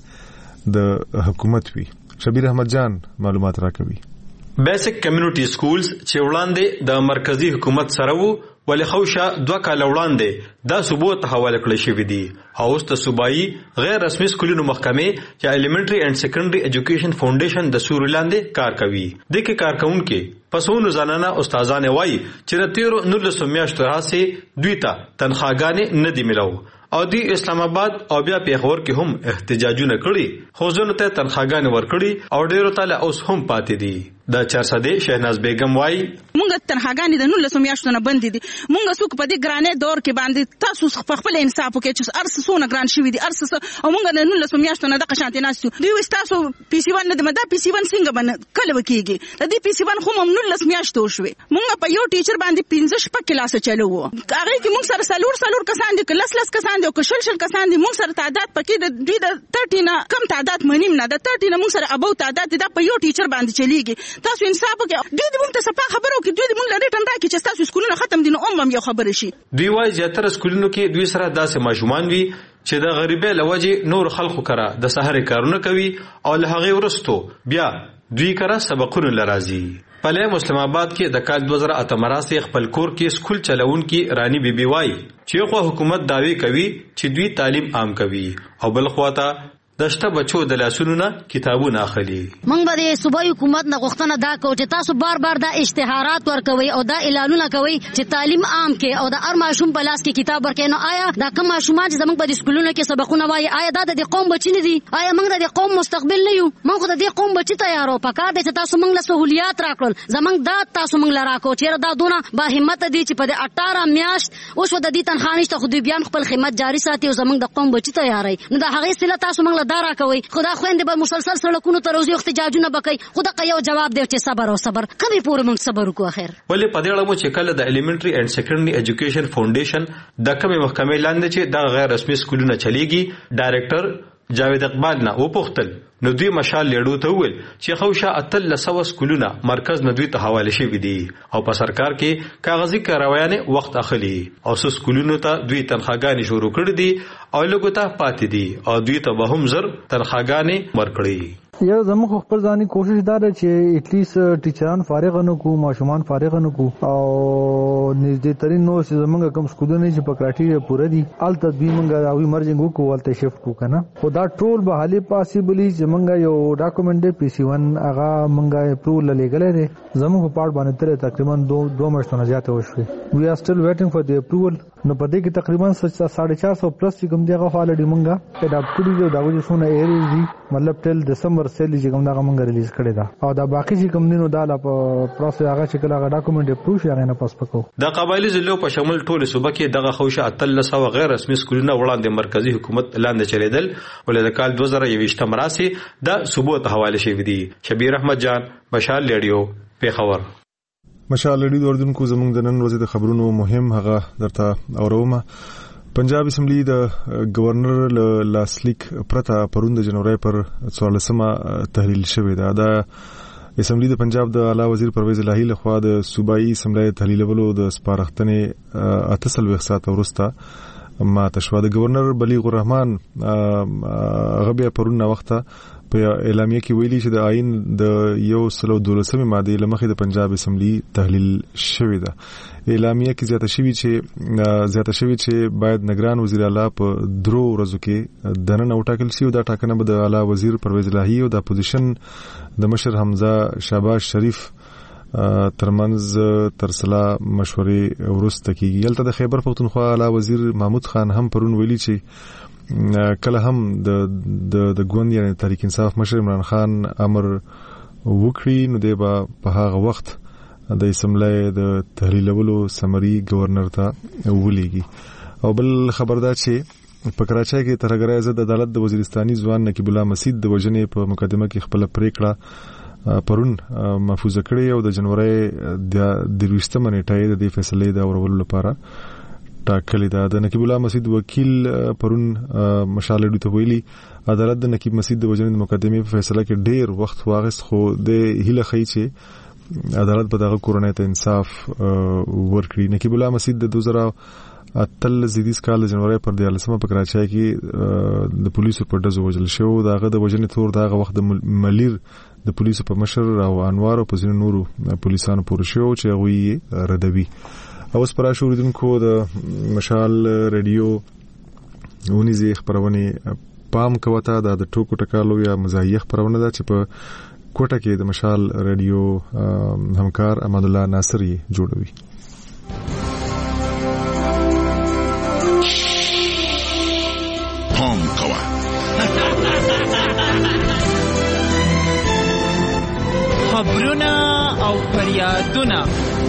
د حکومت وي. شبیر احمد جان معلومات راکوي. بیسک کمیونټي سکولز چې وړاندې د مرکزی حکومت سره وو ولې خوشا دوه کال وړاندې دا صوبو ته حواله کړل شوې دي او اوس ته صوبایي غیر رسمي سکولونو محکمې چې الیمنټري اینڈ سیکنډري ایجوکیشن فاونډیشن د سور لاندې کار کوي. د کې کارکونکو پسونو زنانه استادان وایي چې د تیرو نولسو میاشتو راځي دوی ته تنخواګانې نه دي ملو او دی اسلام آباد او بیا پیښور کې هم احتجاجونه کړي، خو ځنه ته تنخواګانې ورکړي او ډیرو تعالی اوس هم پاتې دي. د چارسده شهناز بیگم وای مونږ تنخواګانې د نولسو میاشتو نه بند دي. مونږ څوک په دې ګرانې دور کې باندې تاسو خپل انصاف وکړئ چې ارس سونه ګران شوی دي ارس او مونږ د نولسو میاشتو نه د قشانتې ناسو دوی وستاسو پی سی ون نه د مدا پی سی ون څنګه باندې کله وکیږي د دې پی سی ون خو هم نولس میاشتو شوی. مونږ په یو ټیچر باندې پنځه شپه کلاس چلو وو هغه کې مونږ سره سلور سلور کسان دي کلاس لس کسان دي او کشل شل کسان دي. مونږ سره تعداد پکې د دوی د تیرټی نه کم تعداد منیم نه د تیرټی نه مونږ سره ابو تعداد دا په یو ټیچر باندې چلیږي. تاسو انصاف وکړئ. دوی دې مونږ ته صفه خبرو کې دوی دې مونږ لري ټنډا کې چې تاسو سکولونه ختم دي نو هم یو خبر شي. دوی وايي زیاتره سکولونو کې دوی سره داسې ماشومان وي چې د غریبۍ لوجه نور خلکو کرا د سحر کارونه کوي او له هغه ورستو بیا دوی کرا سبقونه لرازي. پله مسلم آباد کې د کال دو هزار اته مراسي خپل کور کې سکول چلون کې رانی بیبي وای چې خو حکومت داوی کوي چې دوی تعلیم عام کوي او بل خواته دشته بچو د لاسونو نه کتابونه اخلي. موږ به د صوبایي حکومت نه غوښتنه دا کوو چې تاسو بار بار دا اشتهارات ورکوي او دا اعلانونه کوي چې تعلیم عام کې او د هر ماشوم په لاس کې کتاب ورکړي. نو آیا دا کوم ماشومان چې زموږ په سکولونو کې سبقونه وایي آیا دا د قوم بچی نه دي؟ آیا موږ د قوم مستقبل نه یو؟ موږ د دې قوم بچی تیارو پکار دي چې تاسو موږ له سہولیات راکړل زموږ دا تاسو موږ لرا کو چې دا دونه با همت دي چې په اٹھارہ میاشت اوس د دې تنخانشته خو دوی بیان خپل خدمت جاری ساتي او زموږ د قوم بچی تیاري. نو دا هغه سله تاسو موږ له دارا کوي خدا خويندې به مسلسل سړکونو ته روزي احتجاجونه وکړي. خدا که یو جواب دی چې صبر او صبر کبي پورې موږ صبر وکړو. اخر ولې په دې اړه مو چې کله د الیمنټري اینڈ سیکنډري ایجوکیشن فاونډیشن د کومې محکمې لاندې چې د غیر رسمي سکولونو چلیږي ډایریکټر جاوید اقبال نه وپوښتل نو دوی مشال لیډو ته وویل چې خوشا اتل لسو سکولونه مرکز نه دوی ته حواله شوی دي او په سرکار کې کاغذي کاروایانه وخت اخلي او سو سکولونو ته دوی تنخواګانې شروع کړې دي او لګو ته پاتې دي او دوی ته به هم زر تنخواګانې ورکړي. یو زموږ خپل ځاني کوشش دا ده چې اټلیست ټیچران فارغ نه کو ماشومان فارغ نه کو او نږدې ترين نو چې زموږ کوم سکولونه چې په کراټیریا پوره دي ال تدبیر موږ او ایمرجنګ وکړو ولته شفت کو کنه خو دا ټول به حالي پاسبلی چې موږ یو ډاکومنټ پی سی ون هغه موږ اپروول لګلې ده زموږ په پارت باندې تر تقریبا دو دوه میاشتونه زیاته وشوي وی ار سټل ویټینګ فار دی اپروول نو په دې کې تقریبا ساڑھے چار سو پلس چې کوم دیغه حالډي مونږه اډاپټ کړی دا وجه سونه ایریز دي مطلب ټل دسمبر سیل چې کوم دا مونږه ریلیز کړی دا او دا باقی چې کوم دینو دا په پروسس هغه چې کله ډاکومنټ اپروو شي هغه نه پاس پکو د قبایلی ضلعو په شمول ټول صوبه کې دغه خوشه اتلس او غیر رسمي سکولونه وړاندې مرکزی حکومت لاندې چلیدل ولې د کال دوه زره یوویشت مراسي د صوبو ته حواله شوی دي. شبیر احمد جان مشال ریډیو پیښور. مشال ریډیو اوردونکو زموږ د نن ورځې د خبرونو مهم هغه درته اورومه. پنجاب اسمبلی د گورنر لاسلیک پرته پروند جنوري پر څوارلسمه تحلیل شوې ده. د اسمبلی د پنجاب د اعلی وزیر پرویز الهی لخوا د صوبایي اسمبلی تحلیلولو د سپارښتنې اتصل وخت ورسته ما تشوا د گورنر بلیغ الرحمن غبیا پرونه وخته په اعلامیه کې ویلي چې د آئین د یو سلو دولسمې ماده لمخې د پنجاب اسمبلی تحلیل شوې ده. اعلامیه کې زیاته شوی چې زیاته شوی چې باید نگران وزیر اعلی په درو ورځو کې دننه وټاکل شي او دا ټاکنه به د اعلی وزیر پرویز الهی او د اپوزیشن د مشر حمزه شهباز شریف ترمنځ ترسلا مشورې ورسته کیږي. یلته د خیبر پختونخوا اعلی وزیر محمود خان هم پرون ویلي چې کله هم د د د ګوند یعنی تحریک انصاف مشر عمران خان امر وکړي نو دی به په هغه وخت د اسمبلی د تحلیلولو سمري گورنر ته ولېږي. او بل خبردار چې په کراچۍ کې ترګرای عزت عدالت د وزیرستاني ځوان نقیب الله مسید د وژنې په مقدمه کې خپل پریکړه پرون محفوظه کړې او د جنوري د درويشتمه نیټه د فیصلې د اورولو لپاره ټاکلې ده. د نقیب الله مسید وکیل پرون مشال ډو ته ویلي عدالت د نقیب مسید د وژنې مقدمې په فیصله کې ډیر وخت واغست خو د هیله خی چې عدالت به دغه کورنۍ ته انصاف ورکړي. نقیب الله مسید د دوه زره اتل زیدیس کال جنوري پر دیالسمه په کراچۍ کې د پولیسو په ډزو وژل شو. دغه د وژنې تور دغه وخت د ملیر د پولیسو په مشر او انوار او په ځینو نورو پولیسانو پورې شو چې هغه ردوي. اوس پر شوریدونکو د مشال ریډیو ونیزي خبرونه پام کوته د ټوکو ټکالو یا مزاحیه خبرونه ده چې په کوټه کې د مشال ریډیو همکار امان الله ناصری جوړوي. پام کوه خبرونه او فریادونه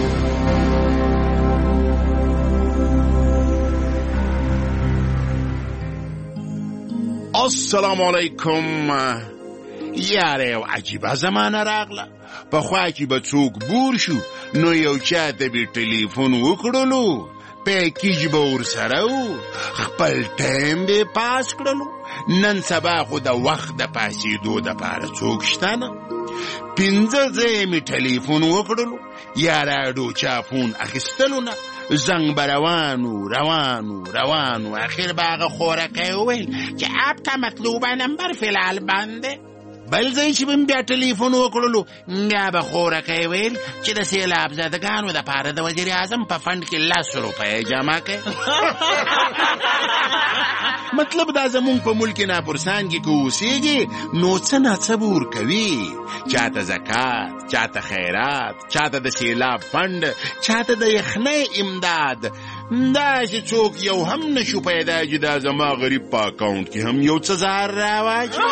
السلام علیکم. یاره یو عجیبه زمانه راغله. په خوا کې به څوک بور شو نو یو چا ته به ټلیفون وکړلو پیکیج به ورسره و خپل ټایم به پاس کړلو. نن سبا خو د وخت د پاسېدو دپاره څوک شته نه. پنځه ځایه مې ټلیفون وکړلو یاره ډو چا فون اخیستلو نه زنگ بروانو روانو روانو اخیر باغ خورقه ویل که اب تا مطلوبه نمبر فلال بنده. بل ځای چې بم بیا ټلیفون وکړلو بیا به خورقه ویل چې د سیلاب زدګانو د پاره د وزیر اعظم په فند کې لس روپۍ جمع کړي. مطلب دا زمونږ په ملک ناپرسان کې که اوسېږي نو څه ناڅه به ورکوي. چاته زکات، چاته خیرات، چاته د سیلاب فند، چاته د یخنۍ امداد. داسې څوک یو هم نشو پیدا چې دا زما غریب په اکاونټ کې هم یو څه زار راواچي.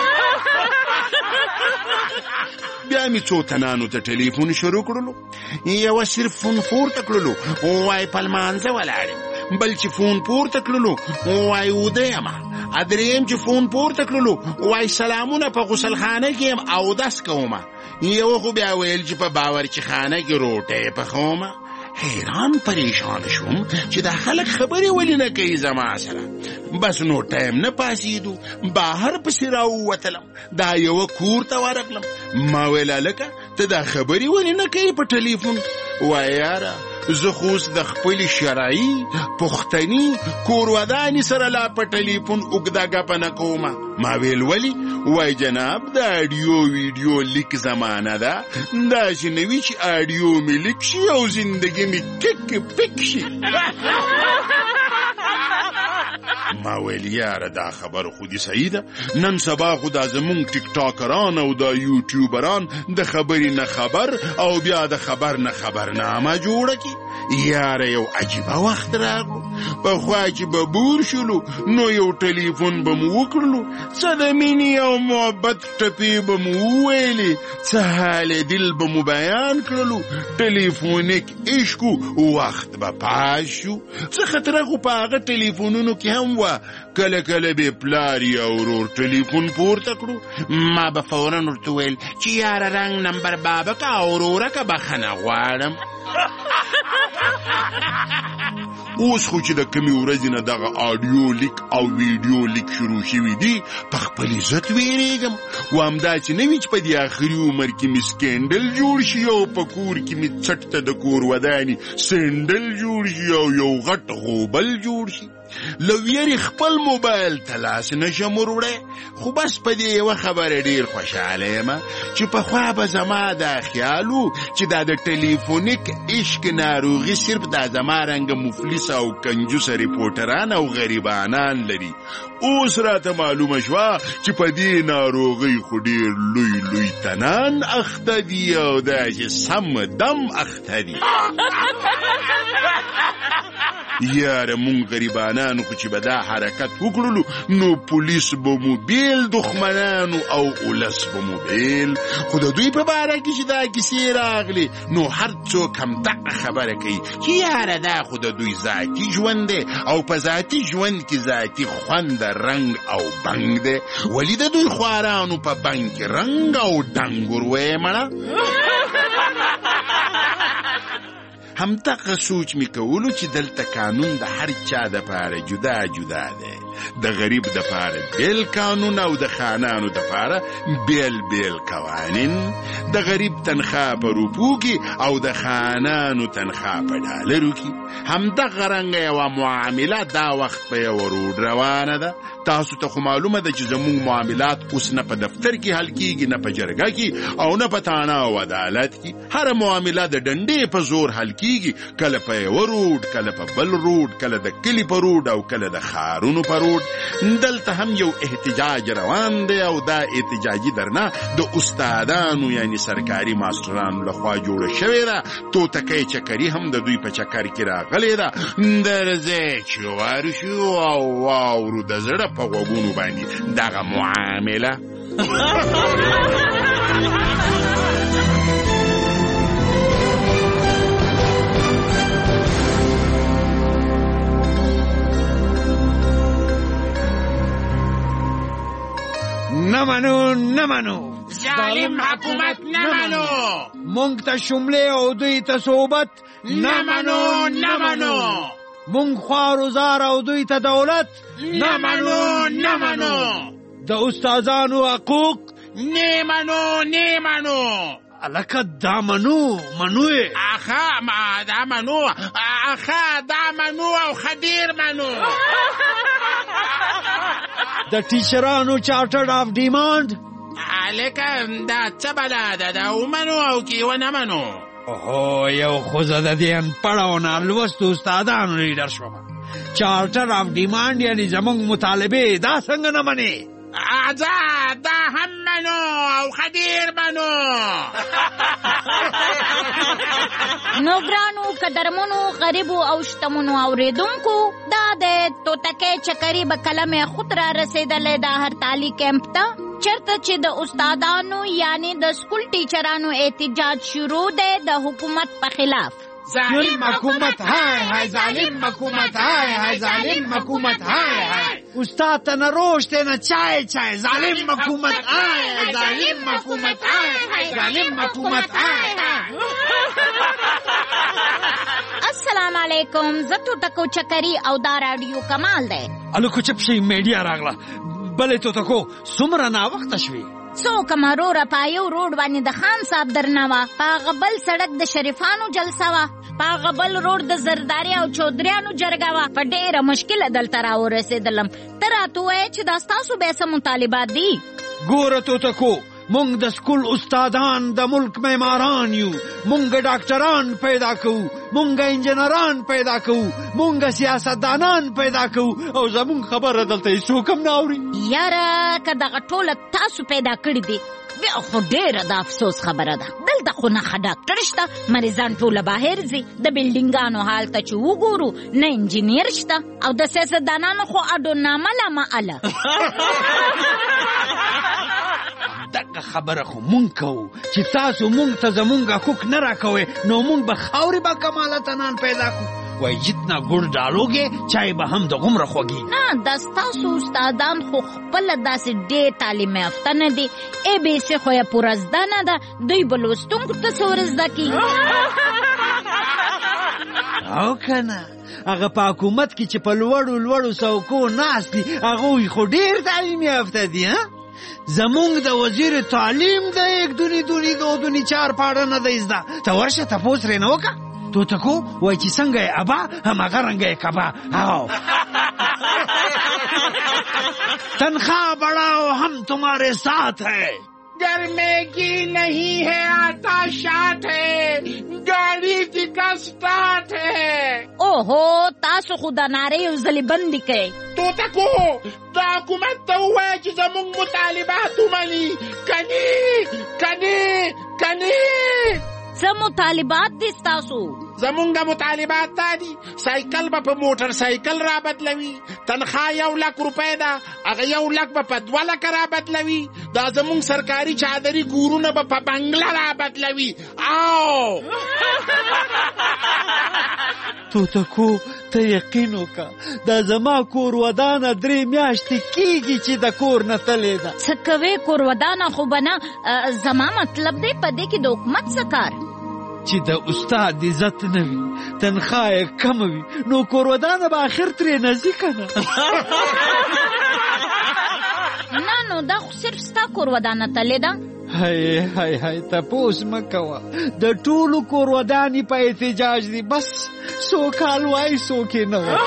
بیا می څو تنانو ته ټلیفون شروع کړلو. یو صرف فون پورته کړلو وای په لمانځه ولاړم. بل چې فون پورته کړلو وای وده یم. ادریم چې فون پورته کړلو وای سلامونه په غسلخانه کې یم اودس کوم. یو خو بیا ویل چې په باورچی خانه کې روټۍ پخوم. حیران پریشان شوم چې دا خلک خبرې ولې نه کوي زما سره. بس نو ټایم نه پاسېدو بهر پسې راووتلم. دا یوه کور ته ورغلم. ما ویل هلکه ته دا خبرې ولې نه کوي په ټلیفون. وایه یاره زه خو اوس د خپلې شرعي پښتني کورودانې سره لا په ټلیفون اوږده ګپه نه کومه. ما ویل ولې؟ وای جناب د اډیو ویډیو لیک زمانه ده، داسې نه وي چې اډیو مې لیک شي او زندګي مې کک پک شي. ما ویل یاره دا خبر خو دې صحیح ده، نن سبا خو دا زمونږ ټیک ټاکران او دا یوټیوبران د خبرې نه خبر او بیا د خبر نه خبرنامه جوړه کی. یاره یو عجیبه وخت راغلو، پخوا چې به بور شولو نو یو ټلیفون به مو وکړلو، څه د مینې او محبت ټپې به مو وویلې، څه حال دل به مو بیان کړلو، ټلیفونیک عشقو وخت به پاس شو. څه خطره خو په هغه ټلیفونونو کې هم وه، کله کله به پلار یا ورور ټلیفون پورته کړو، ما به فورا ورته ویل چې یاره رنګ نمبر بابه که او وروره که بخښنه غواړم. اوس خو چې د کمې ورځې نه دغه آډیو لیک او ویډیو لیک شروع شوي دي، په خپل عزت ویرېږم. و همدا چې نه وي چې په دې آخري عمر کې مې سکینډل جوړ شي او په کور کې مې څټ ته د کور ودانې سینډل جوړ شي او یو غټ غوبل جوړ شي. له ویرې خپل موبایل ته لاس نشم وروړی. خو بس په دې یوه خبره ډېر خوشحاله یم چې پخوا به زما دا خیال و چې دا د ټلیفونیک عشق ناروغي صرف دا زما رنګه مفلس او کنجوسه ریپورټران او غریبانان لري. اوس راته معلومه شوه چې په دې ناروغۍ خو ډېر لوی لوی تنان اخته دي او داسې سم دم اخته دي. یاره مونږ غریبانانو خو چې به دا حرکت وکړلو نو پولیس به مو بیل، دښمنانو او اولس به مو بیل. خو د دوی په باره کې چې دا کیسې راغلي نو هر څوک هم دغه خبره کوي چې یاره دا خو د دوی ذاتي ژوند دی او په ذاتي ژوند کې ذاتي خوند رنګ او بنګ دی، ولې د دوی خوارانو په بنګ کې رنګ او ډنګور وی مړه. همدغه سوچ می کولو چې دلته قانون د هر چا دپاره جدا جدا دی، د غریب دپاره بیل قانون او د خانانو دپاره بیل بیل قوانین، د غریب تنخواه په روپو کې او د خانانو تنخواه په ډالرو کې. همدغه رنګه یوه معامله دا وخت په یوه روډ روانه ده. تاسو ته خو معلومه ده چې زموږ معاملات اوس نه په دفتر کې حل کیږي، نه په جرګه کې او نه په تاڼه او عدالت کې. هره معامله د ډنډې په زور حل کیږي، کله په یوه روډ، کله په بل روډ، کله د کلي په روډ او کله د ښارونو په روډ. دلته هم یو احتجاج روان دی او دا احتجاجي درنه د استادانو یعنی سرکاري ماسټرانو لخوا جوړه شوې ده. توتکۍ چکري هم د دوی په چکر کې راغلې ده. درځئ چې ورشو او واورو د زړه په غوږونو باندې دغه معامله. نمنو نمنو ظالم حکومت نمنو، مونږ ته شملې او دوی ته صحبت نمنو نمنو، مونږ خوارزار او دوی ته دولت نمنو نمنو، د استادانو حقوق نیمنو نیمنو. الکه دا منو منوی اخا ما دا منو اخا دا منو او خدیر منو. د ټیچرانو چارټر اف ډیماند الکه دا څه بلا ده دا ومنو او کې ونه منو. اوهو یو خوزه د دې انپړه او نالوستو استادانو لیډر شوم. چارټر اف ډیماند یعنی زموږ مطالبه دا څنګه نه مني؟ آزاد دا هم منو او خدیر منو. نو ګرانو قدرمنو غریبو او شتمنو اوریدونکو، دا د توتکۍ چکري به کلمې خود را رسېدلې د هرتالي کیمپ ته، چرته چې د استادانو یعنی د سکول ټیچرانو احتجاج شروع دی د حکومت په خلاف. ظالم حکومت های های، ظالم حکومت های های، ظالم حکومت های های. استاد ته نه روش نه چای چای، ظالم حکومت های، ظالم حکومت های، ظالم حکومت های. السلام علیکم، زه توتکو چکري او دا راډیو کمال دی. الو کو چپ شي میډیا راغله. بلې توتکو څومره ناوخته شوې؟ څوک مروره په یو روډ باندې د خان صاحب درنه وه، په هغه بل سړک د شریفانو جلسه وه. پاغه بل روډ د زرداری او چودریانو جرګه وه، په ډېره مشکله دلته راورسېدلم. ته راته ووایې چې دا ستاسو بیا څه مطالبات دي؟ ګوره توتکو، مونږ د سکول استادان د ملک معماران یو، مونږ ډاکټران پیدا کوو، مونږ انجنیران پیدا کوو، مونږ سیاستدانان پیدا کوو او زمونږ خبره دلته هیڅوک هم نه اوري. یاره که دغه ټوله تاسو پیدا کړي دي بیا خو ډېره د افسوس خبره ده. دلته خو نه ښه ډاکټر شته، مریضان ټوله بهر ځي، د بلډینګانو حال ته چې وګورو نه انجینیر شته، او د سیاستدانانو خو اډونامه لمعله. دغه خبره خو مونږ کوو چې تاسو مونږ ته زمونږ حقوق نه راکوئ، نو مونږ به خاورې به کمالتنان پیدا کړو. وای جتنا ګل ډالوګې چای به هم د غومره خوږي. نه دا ستاسو استادان خو خپله داسې ډېر تعلیم یافته نه دي، ای بی سی خو یې پوره زده نه ده، دوی به لوستونکو ته څه ور زده کړي. او که نه هغه په حکومت کې چې په لوړو لوړو څوکو ناست دي هغوی خو ډېر تعلیم یافته دي. ها زمونږ د وزیر تعلیم د یک دونی دونی دو دونی چار پاړه نه دی زده. ته ورشه تپوس رې نه وکړه. توتکو وای چې څنګه یې ابا هماغه رنګه یې کبا. او تنخواہ بڑھاؤ ہم تمہارے ساتھ ہے. घर में की नहीं है आटा शाट है, गाड़ी की का स्टार्ट है. اوهو تاسو خو د نارې یو ځلې بندې کړئ. توتکو دا حکومت ته ووایه چې زموږ مطالبات ومني. کني کني کني څه مطالبات دي ستاسو؟ زمونږ مطالبات دا دي سایکل به په موټر سایکل را بدلوي، تنخوا یو لک روپۍ ده هغه یو لک به په دوه لکه را بدلوي، دا زمونږ سرکاري چادري کورونه به په بنګله را بدلوي. او توتکو ته یقین وکړه دا زما کور ودانه درې میاشتې کېږي چې د کور نه تلې ده. څه کوې کور ودانه خو به نه، زما مطلب دی په دې کې د حکومت څه کار؟ چې د استاد عزت نه وي، تنخواه یې کمه وي، نو کور ودانه به آخر ترې نه ځي که نه. نه نو دا خو صرف ستا کور ودانه تلې ده. هی هی هی تپوس مه کوه، د ټولو کور ودانې په احتجاج دي، بس څو کال وایي څوک یې نه وایي.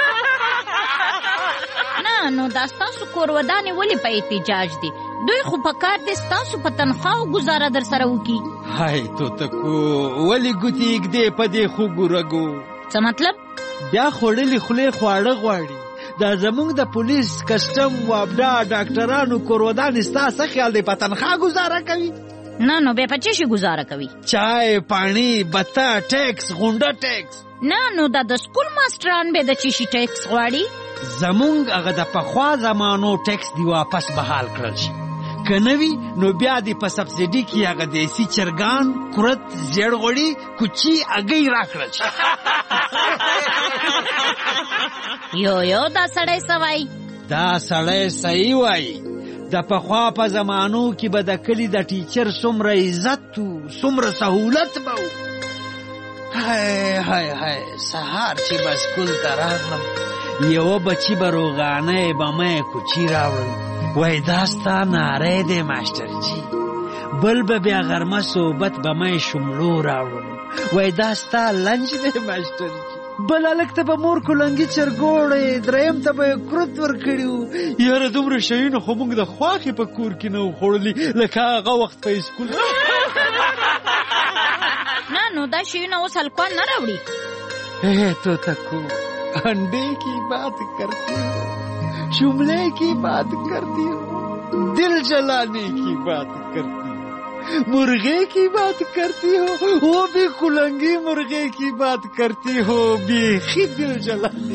نه نو دا ستاسو کور ودانې ولې په احتجاج دي؟ دوی خو په کار دي ستاسو په تنخواو ګزاره در سره وکړي. هی توتکو ولې ګوتې ږدې په دې خوږو رګو؟ څه مطلب؟ بیا خوړلې خولې خواړه غواړي. دا زمونږ د پولیس کسټم وابډا ډاکټرانو کور ودانې ستا څه خیال دی په تنخوا ګزاره کوي؟ نه نو بیا په څه شي ګزاره کوي؟ چای پاڼي بته ټیکس غونډه ټیکس. نه نو دا د سکول ماسټران به د څه شي ټیکس غواړي؟ زمونږ هغه د پخوا زمانو ټیکس دی واپس بحال کړل شي، که نه وي نو بیا دې په سبسیډي کې هغه دیسي چرګان کورت زیړ غوړي کوچي هګۍ راکړل شي. یو یو دا سړی څه وایي؟ دا سړی صحیح وایي. د پخوا په زمانو کې به د کلي د ټیچر څومره عزت و، څومره سهولت به و. هی هی هی سهار چې به سکول ته راغلم یوه بچي به روغانۍ بمۍ کوچي راوړل، وای دا ستا ناری دی ماشټرجي. بل به بیا غرمه صحبت بمۍ شملو راوړل، وای دا ستا لنچ دی ماشټرجي. بل هلک ته به مور کلنګي چرګوړی، دریم ته به یې کورت ورکړي وو. یاره دومره شیونه خو موږ د خواښې په کور کې نه وو خوړلي لکه هغه وخت په اسکول. نه نو دا شیونه اوس هلکان نه راوړي. اے توتکو انڈے کی بات کرتی ہو، شملے کی بات کرتی ہو، دل جلانے کی بات کرتی ہو، مرغے کی بات کرتی ہو، وہ بھی کلنگی مرغے کی بات کرتی ہو، بیخی دل جلانے.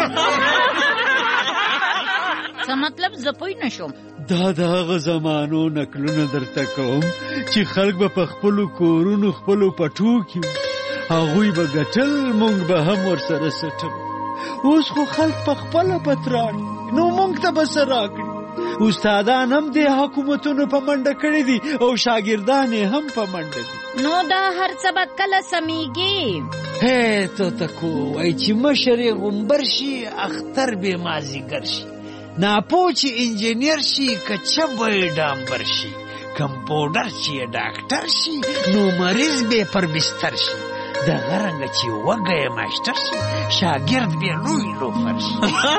څه مطلب زه پوه نه شوم؟ دا د هغه زمانو نکلونه درته کوم چې خلک به په خپلو کورونو خپلو پټو کې وو، هغوی به ګټل موږ به هم ورسره سټل. اوس خو خلک په خپله پتراړي، نو موږ ته به څه راکړي؟ استادان هم د حکومتونو په منډه کړي دي او شاګردان هم په منډه دي. نو دا هر څه به کله سمیږي؟ هی توتکو وای چې مشر یې غومبر شي اختر بې مازدیګر شي، ناپوه چې انجینیر شي که چبه یې ډامبر شي، کمپاوډر چې یې ډاکټر شي نو مریض به پر بستر شي، د غرنګ چې وګه ماشټر شي شاګرد به لوی لوفر شي.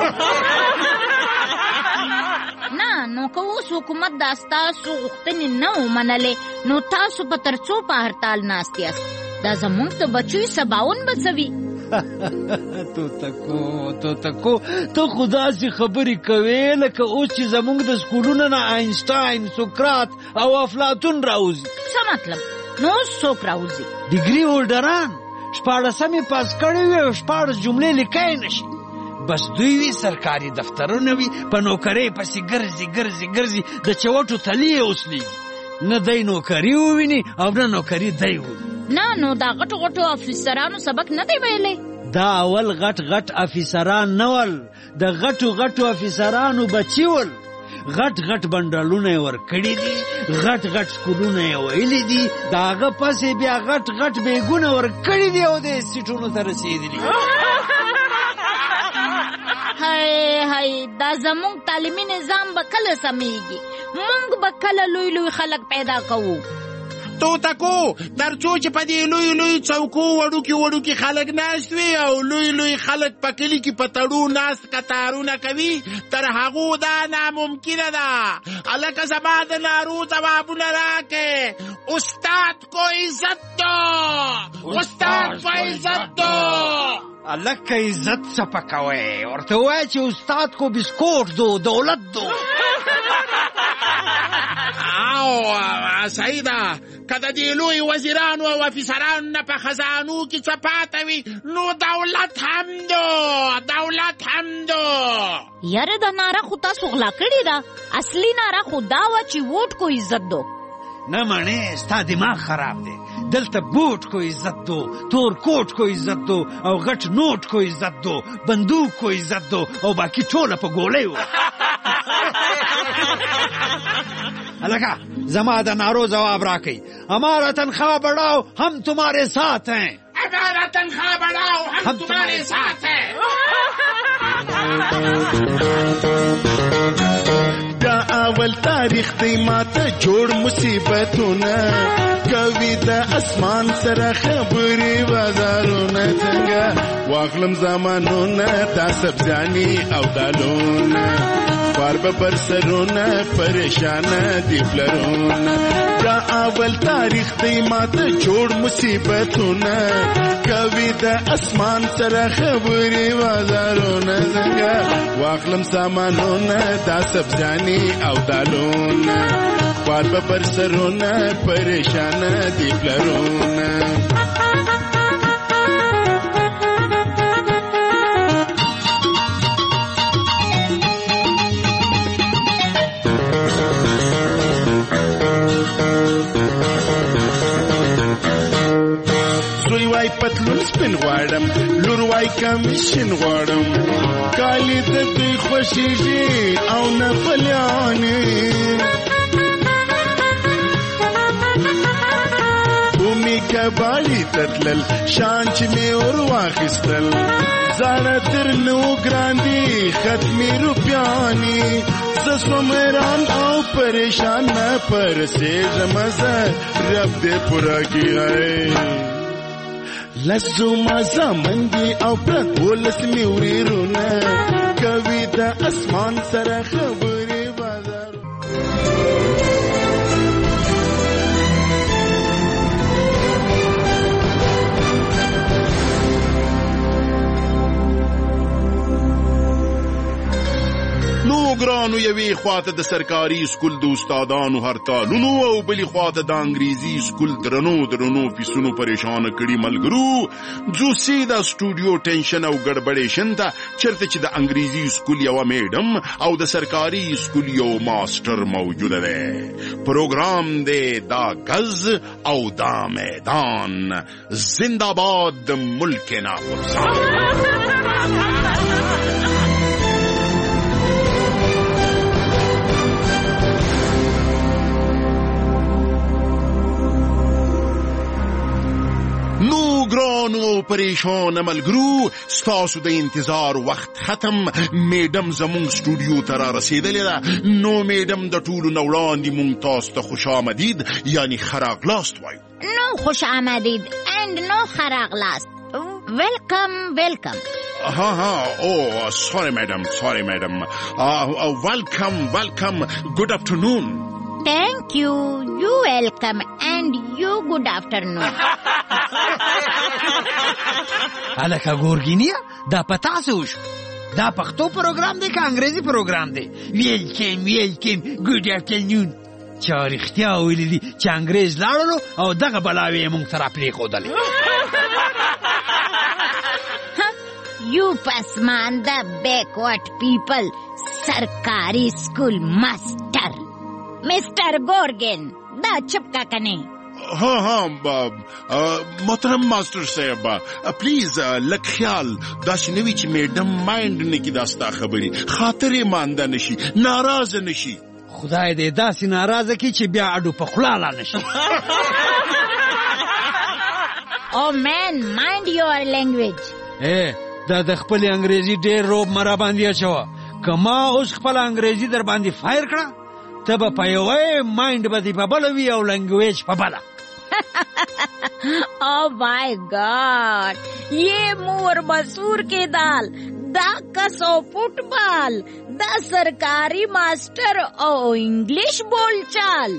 نه نو که اوس حکومت دا ستاسو غوښتنې نه ومنلې نو تاسو په ترڅو په هړتال ناست یاست. دا زموږ د بچوی سباون به څه وي؟ تو تکو تو تکو ته خو داسې خبرې کوې لکه اوس چې زموږ د سکولونو نه آینسټاین، سقراط او افلاطون راوځي. څه مطلب؟ نو اوس څوک راوځي؟ ډیګري هولډران شپاړسم یې پاس کړی وي او شپاړس جملې لیکای نه شي. بس دوی وي سرکاري دفترونه وي، په نوکرۍ پسې ګرځي ګرځي ګرځي د چوټو تلي یې اوسلیږي. نه دی نوکري وویني او نه نوکري دی وویني. نه نو دا غټو غټو افیسرانو سبق نه دی ویلی؟ دا اول غټ غټ افیسران نه ول، د غټو غټو افیسرانو بچي ول. غټ غټ بنډلونه یې ورکړي دي، غټ غټ سکولونه یې ویلي دي، د هغه پسې بیا غټ غټ بیګونه ورکړي دي او د سیټونو ته رسېدلي. هی هی دا زموږ تعلیمي نظام به کله سمیږي؟ موږ به کله لوی لوی خلک پیدا کوو؟ تو تکو تر څو چې په دې لوی لوی چوکو وړوکي وړوکي خلک ناست وي او لوی لوی خلک په کلي کې په تړو ناست کتارونه کوي، تر هغو دا ناممکنه ده. هلکه زما د نارو ځوابونه راکې. استاد کو عزت دو، استاد کو عزت دو. هلکه عزت څه پکوئ؟ ورته ووایه چې استاد کو بسکوټ دو، دولت دو. او صحیح ده، که د دې لوی وزیرانو او افیسرانو نه په خزانو کې څه پاته وي نو دولت هم دو، دولت هم دو. یاره دا ناره خو تاسو غلا کړې ده. اصلي ناره خو دا وه چې ووټ کو عزت دو. نه مڼې ستا دماغ خراب دی. دلته بوټ کو عزت دو، تور کوټ کو عزت دو او غټ نوټ کو عزت دو، بندوق کو عزت دو او باقی ټوله په ګولۍ وو. هلکه زما د نارو جواب راکئ. ہمارا تنخواہ بڑھاؤ ہم تمہارے ساتھ ہیں. ہمارا تنخواہ بڑھاؤ ہم تمہارے ساتھ ہیں. دا اول تاریخ دی ماته جوړ مصیبتونه کوي د اسمان سره خبرې بازارونه څنګه واخلم زمانونه دا سبزانی او دالونه بار به پر سرونه پریشان دی پلرونه. دا اول تاریخ دی ماته جوړ مصیبتونه کوي د اسمان سره خبرې بازارونه څنګه واخلم سامانونه دا سبزانی او دالونه بار به پر سرونه پریشان دی پلرونه. پتلون سپین غواړم، لور وای کمیشن غواړم، کالی د دوی خوښیږي او نه فلیانې. بومي کباړي ته تلل شان چې مې ور واخیستل، زاړه تر نو ګران دي ختمې روپیانې. زه سوم حیران او پریشان نه پرسېږم زه رب دې پوره کړي. لزو مزا مندی او پرد ولس می وریرونه کوي د اسمان سره خبرې بازار. نو ګرانو یوې خواته د سرکاري سکول د استادانو هرتالونو او بلې خواته د انګریزي سکول درنو درنو فیسونو پریشانه کړي ملګرو. ځو سیده سټوډیو ټینشن او ګډبډېشن ته چېرته چې د انګریزي سکول یوه میډم او د سرکاري سکول یو ماسټر موجوده دی. پروګرام دی دا غز او دا میدان. زنده‌باد د ملک ناپرسان. ګرانو پریشان ملګرو ستاسو د انتظار وخت ختم میډم زمونږ سټوډیو ته را رسیدلې ده نو میډم د ټولو نه وړاندې مونږ تاسو ته خوش آمدید یعنی ښه راغلاست وایو نو خوش آمدید and no ښه راغلاست welcome welcome ها ها oh sorry madam sorry madam uh, uh, welcome welcome good afternoon thank you you welcome and you good afternoon الکه ګورګینیا دا پتا څه وشو دا پښتو پروګرام دی که انګریزي پروګرام دی ویلکم ویلکم ګډ افټرنون چا رښتیا ویلي دي چې انګریز لاړلو او دغه بلاوې یې موږ ته راپرېښودلې You pasmanda backward people, सरकारी स्कूल मास्टर मिस्टर गोर्गन दा चुपका कने हाँ हाँ मोहतरम मास्टर साहब प्लीज लग ख्याल दाश नवी ची मैडम माइंड ने की दास्ता खबरी खातरे मानदा नशी नाराज नशी خدای دې داسې ناراضه کی چې بیا اډو په خلا لا نشي Oh man mind your language اے دا د خپل انګریزي ډېر روب مرا باندې اچو کما اوس خپل انګریزي در باندې فایر کړه ته به په یوه مایند باندې په بل وی او لنګویج په بل Oh my god ये मोर मसूर के दाल دا कसो फुटबॉल دا सरकारी master او انګلیش بول چال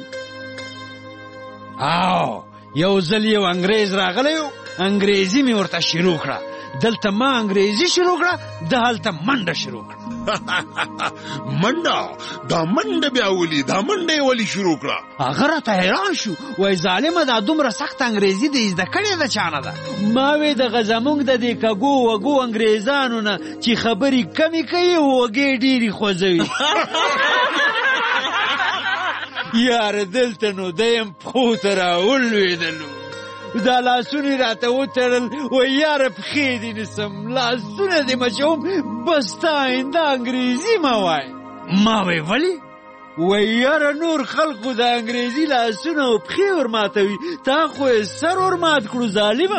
او یو ځل یو انګریز راغلی انګریزي می ورته شروع کړه دلته ما انګریزي شروع کړه د هلته منډه شروع کړه منډه دا منډه بیا ولي دا منډه ولي شروع کړه هغه راته حیران شو وای ظالمه دا دومره سخت انګریزي دې زده کړې ده چانه ده ما وې دغه زمونږ د دې کګو وګو انګریزانو نه چې خبرې کمې کوي وګې ډېرې خوځوي یاره دلته نو دیم پښو ته راولوېدلو دا لاسونه راته وتړل و یاره پښې دې نسم لاسونه دې مچوم بس تا آینده انګریزي مه وای ما وی ولې وی یاره نور خلقو د انګریزي لاسونه او پښې ورماتوي تا خو یې سر ورمات کړو ظالمه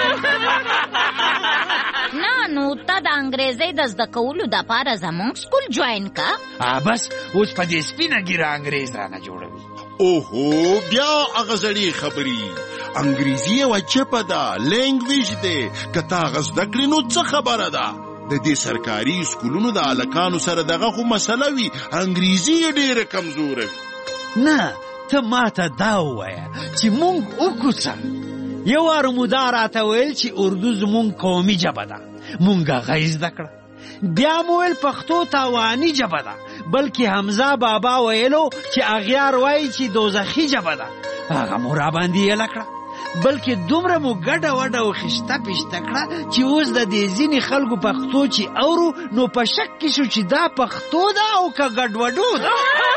نه نو ته د انګریزۍ د زده کولو دپاره زمونږ سکول جوین کا بس اوس په دې سپینه ګیره انګریز رانه جوړوي اوهو بیا هغه زړې خبرې انګریزي یوه ژبه ده لینګویج دی که تا هغه زده کړې نو څه خبره ده د دې سرکاري سکولونو د هلکانو سره دغه خو مسله وي انګریزي یې ډېره کمزوره وي نه ته ماته دا ووایه چې مونږ وکړو څه یو وار مو دا راته ویل چې اردو زمونږ قومي ژبه ده مونږ هغه یې زده کړه بیا مو ویل پښتو تاواني ژبه ده بلکې حمزه بابا ویلو چې اغیار وایي چې دوزخي ژبه ده هغه مو راباندې یله کړه بلکې دومره مو ګډه وډه او خشته پشته کړه چې اوس د دې ځینې خلکو پښتو چې اورو نو په شک کې شو چې دا پښتو ده او که ګډوډو ده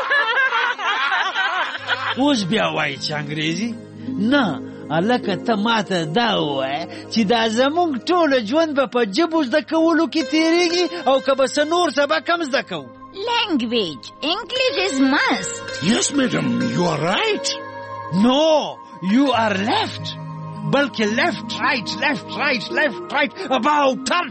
اوس بیا وایي چې انګریزي نه هلکه ته ماته دا ووایه چې دا زمونږ ټوله ژوند به په ژبو زده کولو کې تېرېږي او که به څه نور سبق هم زده کوو language english is must yes madam you are right no you are left بلکې left right left right left right about turn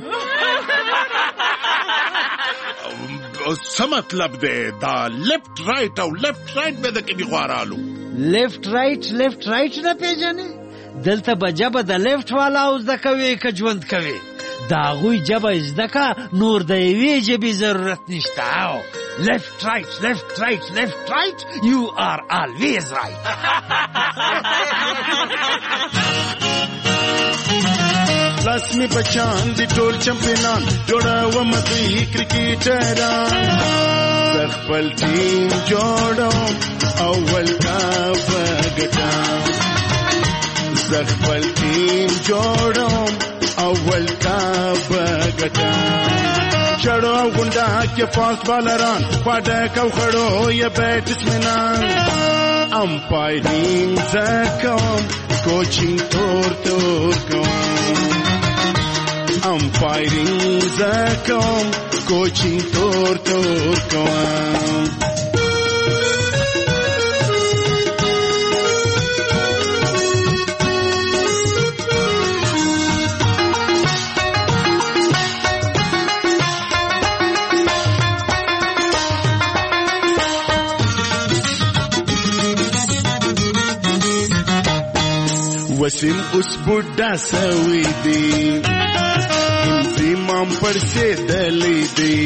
څه مطلب دی دا لیفت رائټ او لیفت رائټ به د کې خوارالو لیفت رائټ لیفت رائټ نه پیژنې دلته به ژبه د لیفت والا او زده کوي که ژوند کوي د هغوی ژبه زده که نور د یوې ژبې ضرورت نشته او لیفت رائټ لیفت رائټ لیفت رائټ یو آر آلویز رائټ لاس می بچان دی ټول چمپیونان جوړوم دوی کرکټران خپل ټیم جوړوم اول کا بغټام خپل ټیم جوړوم اول کا بغټام چړو غونډه کې فاست بالران پاډه کو خړو یا بیټسمنان امپایرینګ زکوم کوچینګ تور تور کوم امپایرینګ زکوم کوچینګ تور تور کوم قاسم اوس بوډا سوي دی انضمام پر رسېدلی دی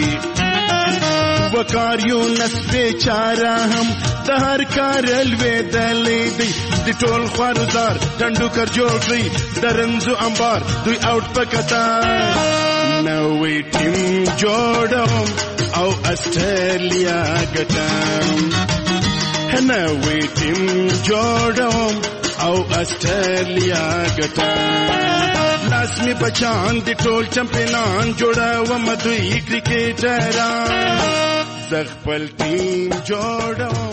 وکاریو نس بیچاره هم د هر کار لوېدلی دی د ټول خوارزار ټنډوکر جوړ کړئ د رنځو امبار دوی اوټ په کتار نوی ټیم جوړوم او استرالیا ګټم نوی ټیم جوړوم او استرالیا ګټم لاس می بچان د ټول چمپیانان جوړوم دوی کرکټران زه خپل ټیم جوړوم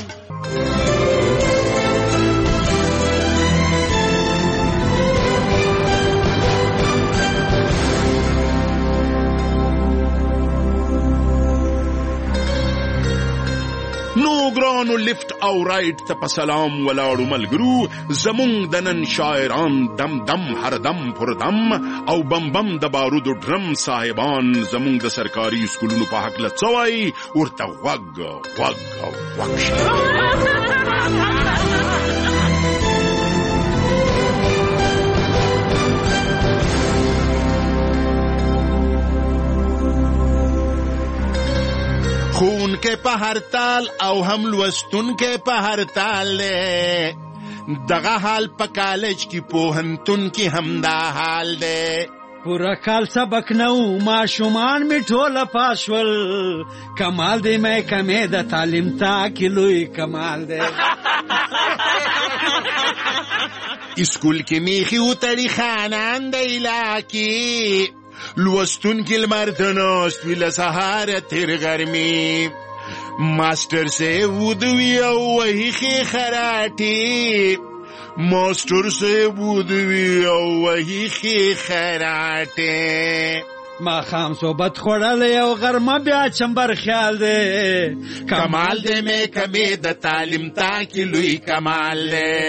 نو ګرانو لفت او رایټ ته په سلام ولاړو ملګرو زمونږ د نن شاعران دم دم هر دم پر دم او بم بم د بارودو ډرم صاحبان زمونږ د سرکاري سکولونو په هکله څه وایي ورته غوږ غوږ غوږ شه خون کے په هر تال او هم لوستون کے په هر تال دے دغه حال په کالج کی پوهنتون کی هم دا حال دے پورا کال سبق نو ماشومان می ټوله پاشول کمال دی میں کمې د تعلیم تا کی لوی کمال دی اسکول کې میخي وتړي خانان دی لاکی لوستون کې لمر ته ناست وي له سهاره تر غرمې ماسټر صاحب ودوي او وهي ښې خراټې ماسټر صاحب ودوي او وهي ښې خراټې ماښام صحبت خوړلی او غرمه بیا چمبر خیال دی کمال دی مې کمې د تعلیم تا کې لوی کمال دی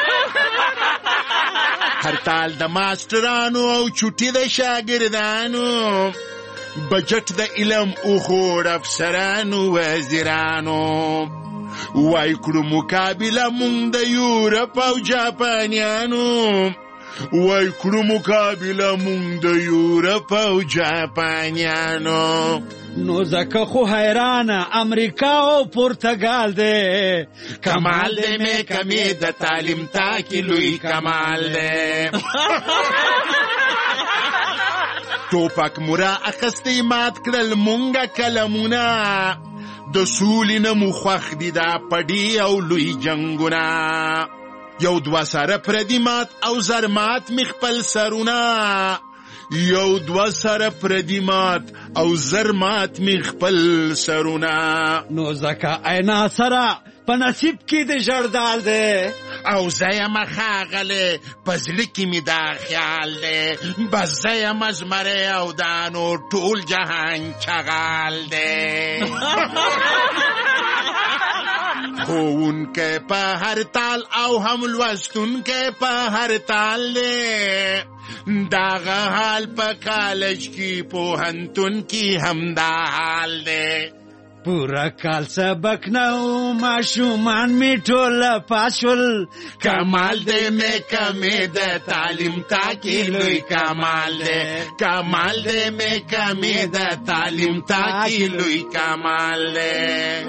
هرتال د ماسترانو او چوټي د شاګردانو بجټ د علم او خور افسرانو وزیرانو وای کړو مقابله مونږ د یورپ او جاپانیانو وای کړو مقابله مونږ د یورپ او جاپانیانو نو زکه خو حیرانه امریکا او پرتګال دی کمال دی مې کمې د تعلیم تا کې لوی کمال دی ټوپک مورا اخستی مات کړل مونږه کلمونه د سولې نه مو خوښ دي دا پډي او لوی جنګونه یو دوه سره پردي مات او زر مات مې خپل سرونه یو دوه سره پردي مات او زر مات مې خپل سرونه نو ځکه اینا سره په نصیب کې د جړدال دی او زه یم ښاغلی په زړه کې مې دا خیال دی بس زه یم زمری او دا نور ټول جهان چغال دی ښوونکی په هر تال او هم لوستونکی په هر تال دی داغه حال په کالج کې پوهنتون کې هم دا حال دی پورا کال سبق نو ماشومان می ټوله پاشول کمال دی مې کمې د تعلیم تا کې لوی کمال دی کمال دی مې کمې د تعلیم تا کې لوی کمال دی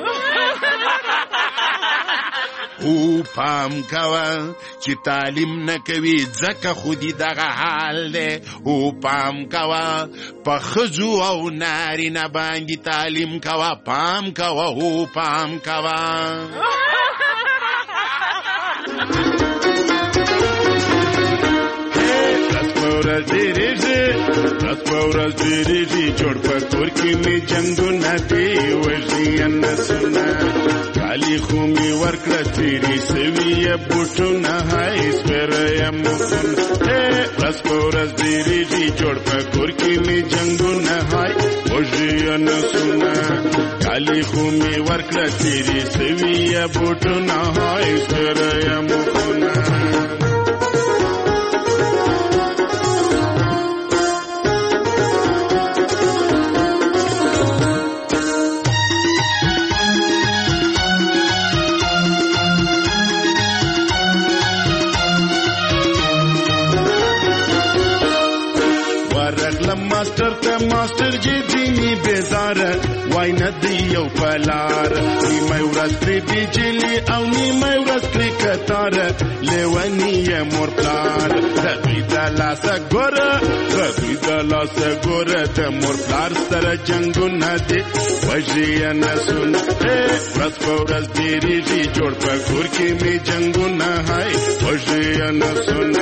او پام کوه چې تعلیم نه کوي ځکه خودي دغه حال دی او پام کوه په ښځو او نارینه باندې تعلیم کوه پام کوه او پام کوه ورځ ډېرېږي رات په ورځ ډېرېږي جوړ په کور کې مې جنګونه دي وژني نسونه کالي خو مې ورکړه تېرې سوي یې بوټونه هی سپېره یم مخونه رات په ورځ ډېرېږي جوړ په کور کې مې جنګونه هی وژني نسونه کالي خو مې ورکړه تېرې سوي یې بوټونه هی سپېره یم مخونه ماستر چې ځینی بیزاره وای نه دی یو پلار نیمه ورځ پرې بجلی او نیمه ورځ پرې کتاره لیونی یې مور پلار د دوی د لاسه ګوره د دوی د لاسه ګوره د مور پلار سره جنګونه دي وژي یې نسونه ورځ په ورځ ډېرېږي جوړ په کور کې مې جنګونه هی وژي یې نسونه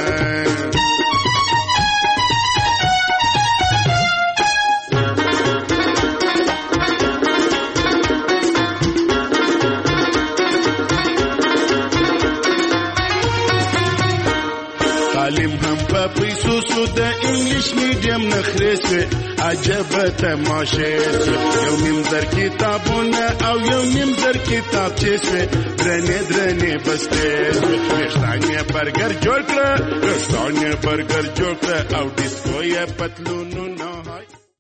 تعلیم هم په پیسو سو د انګلیش میډیم نخرې سوې عجبه تماشې سوې یو نیم زر کتابونه او یو نیم زر کتابچې سوې درنې درنې بستې سوې ویښتان یې برګر جوړ کړه ویښتان یې برګر جوړ کړه او ډیسکو یې پتلونونه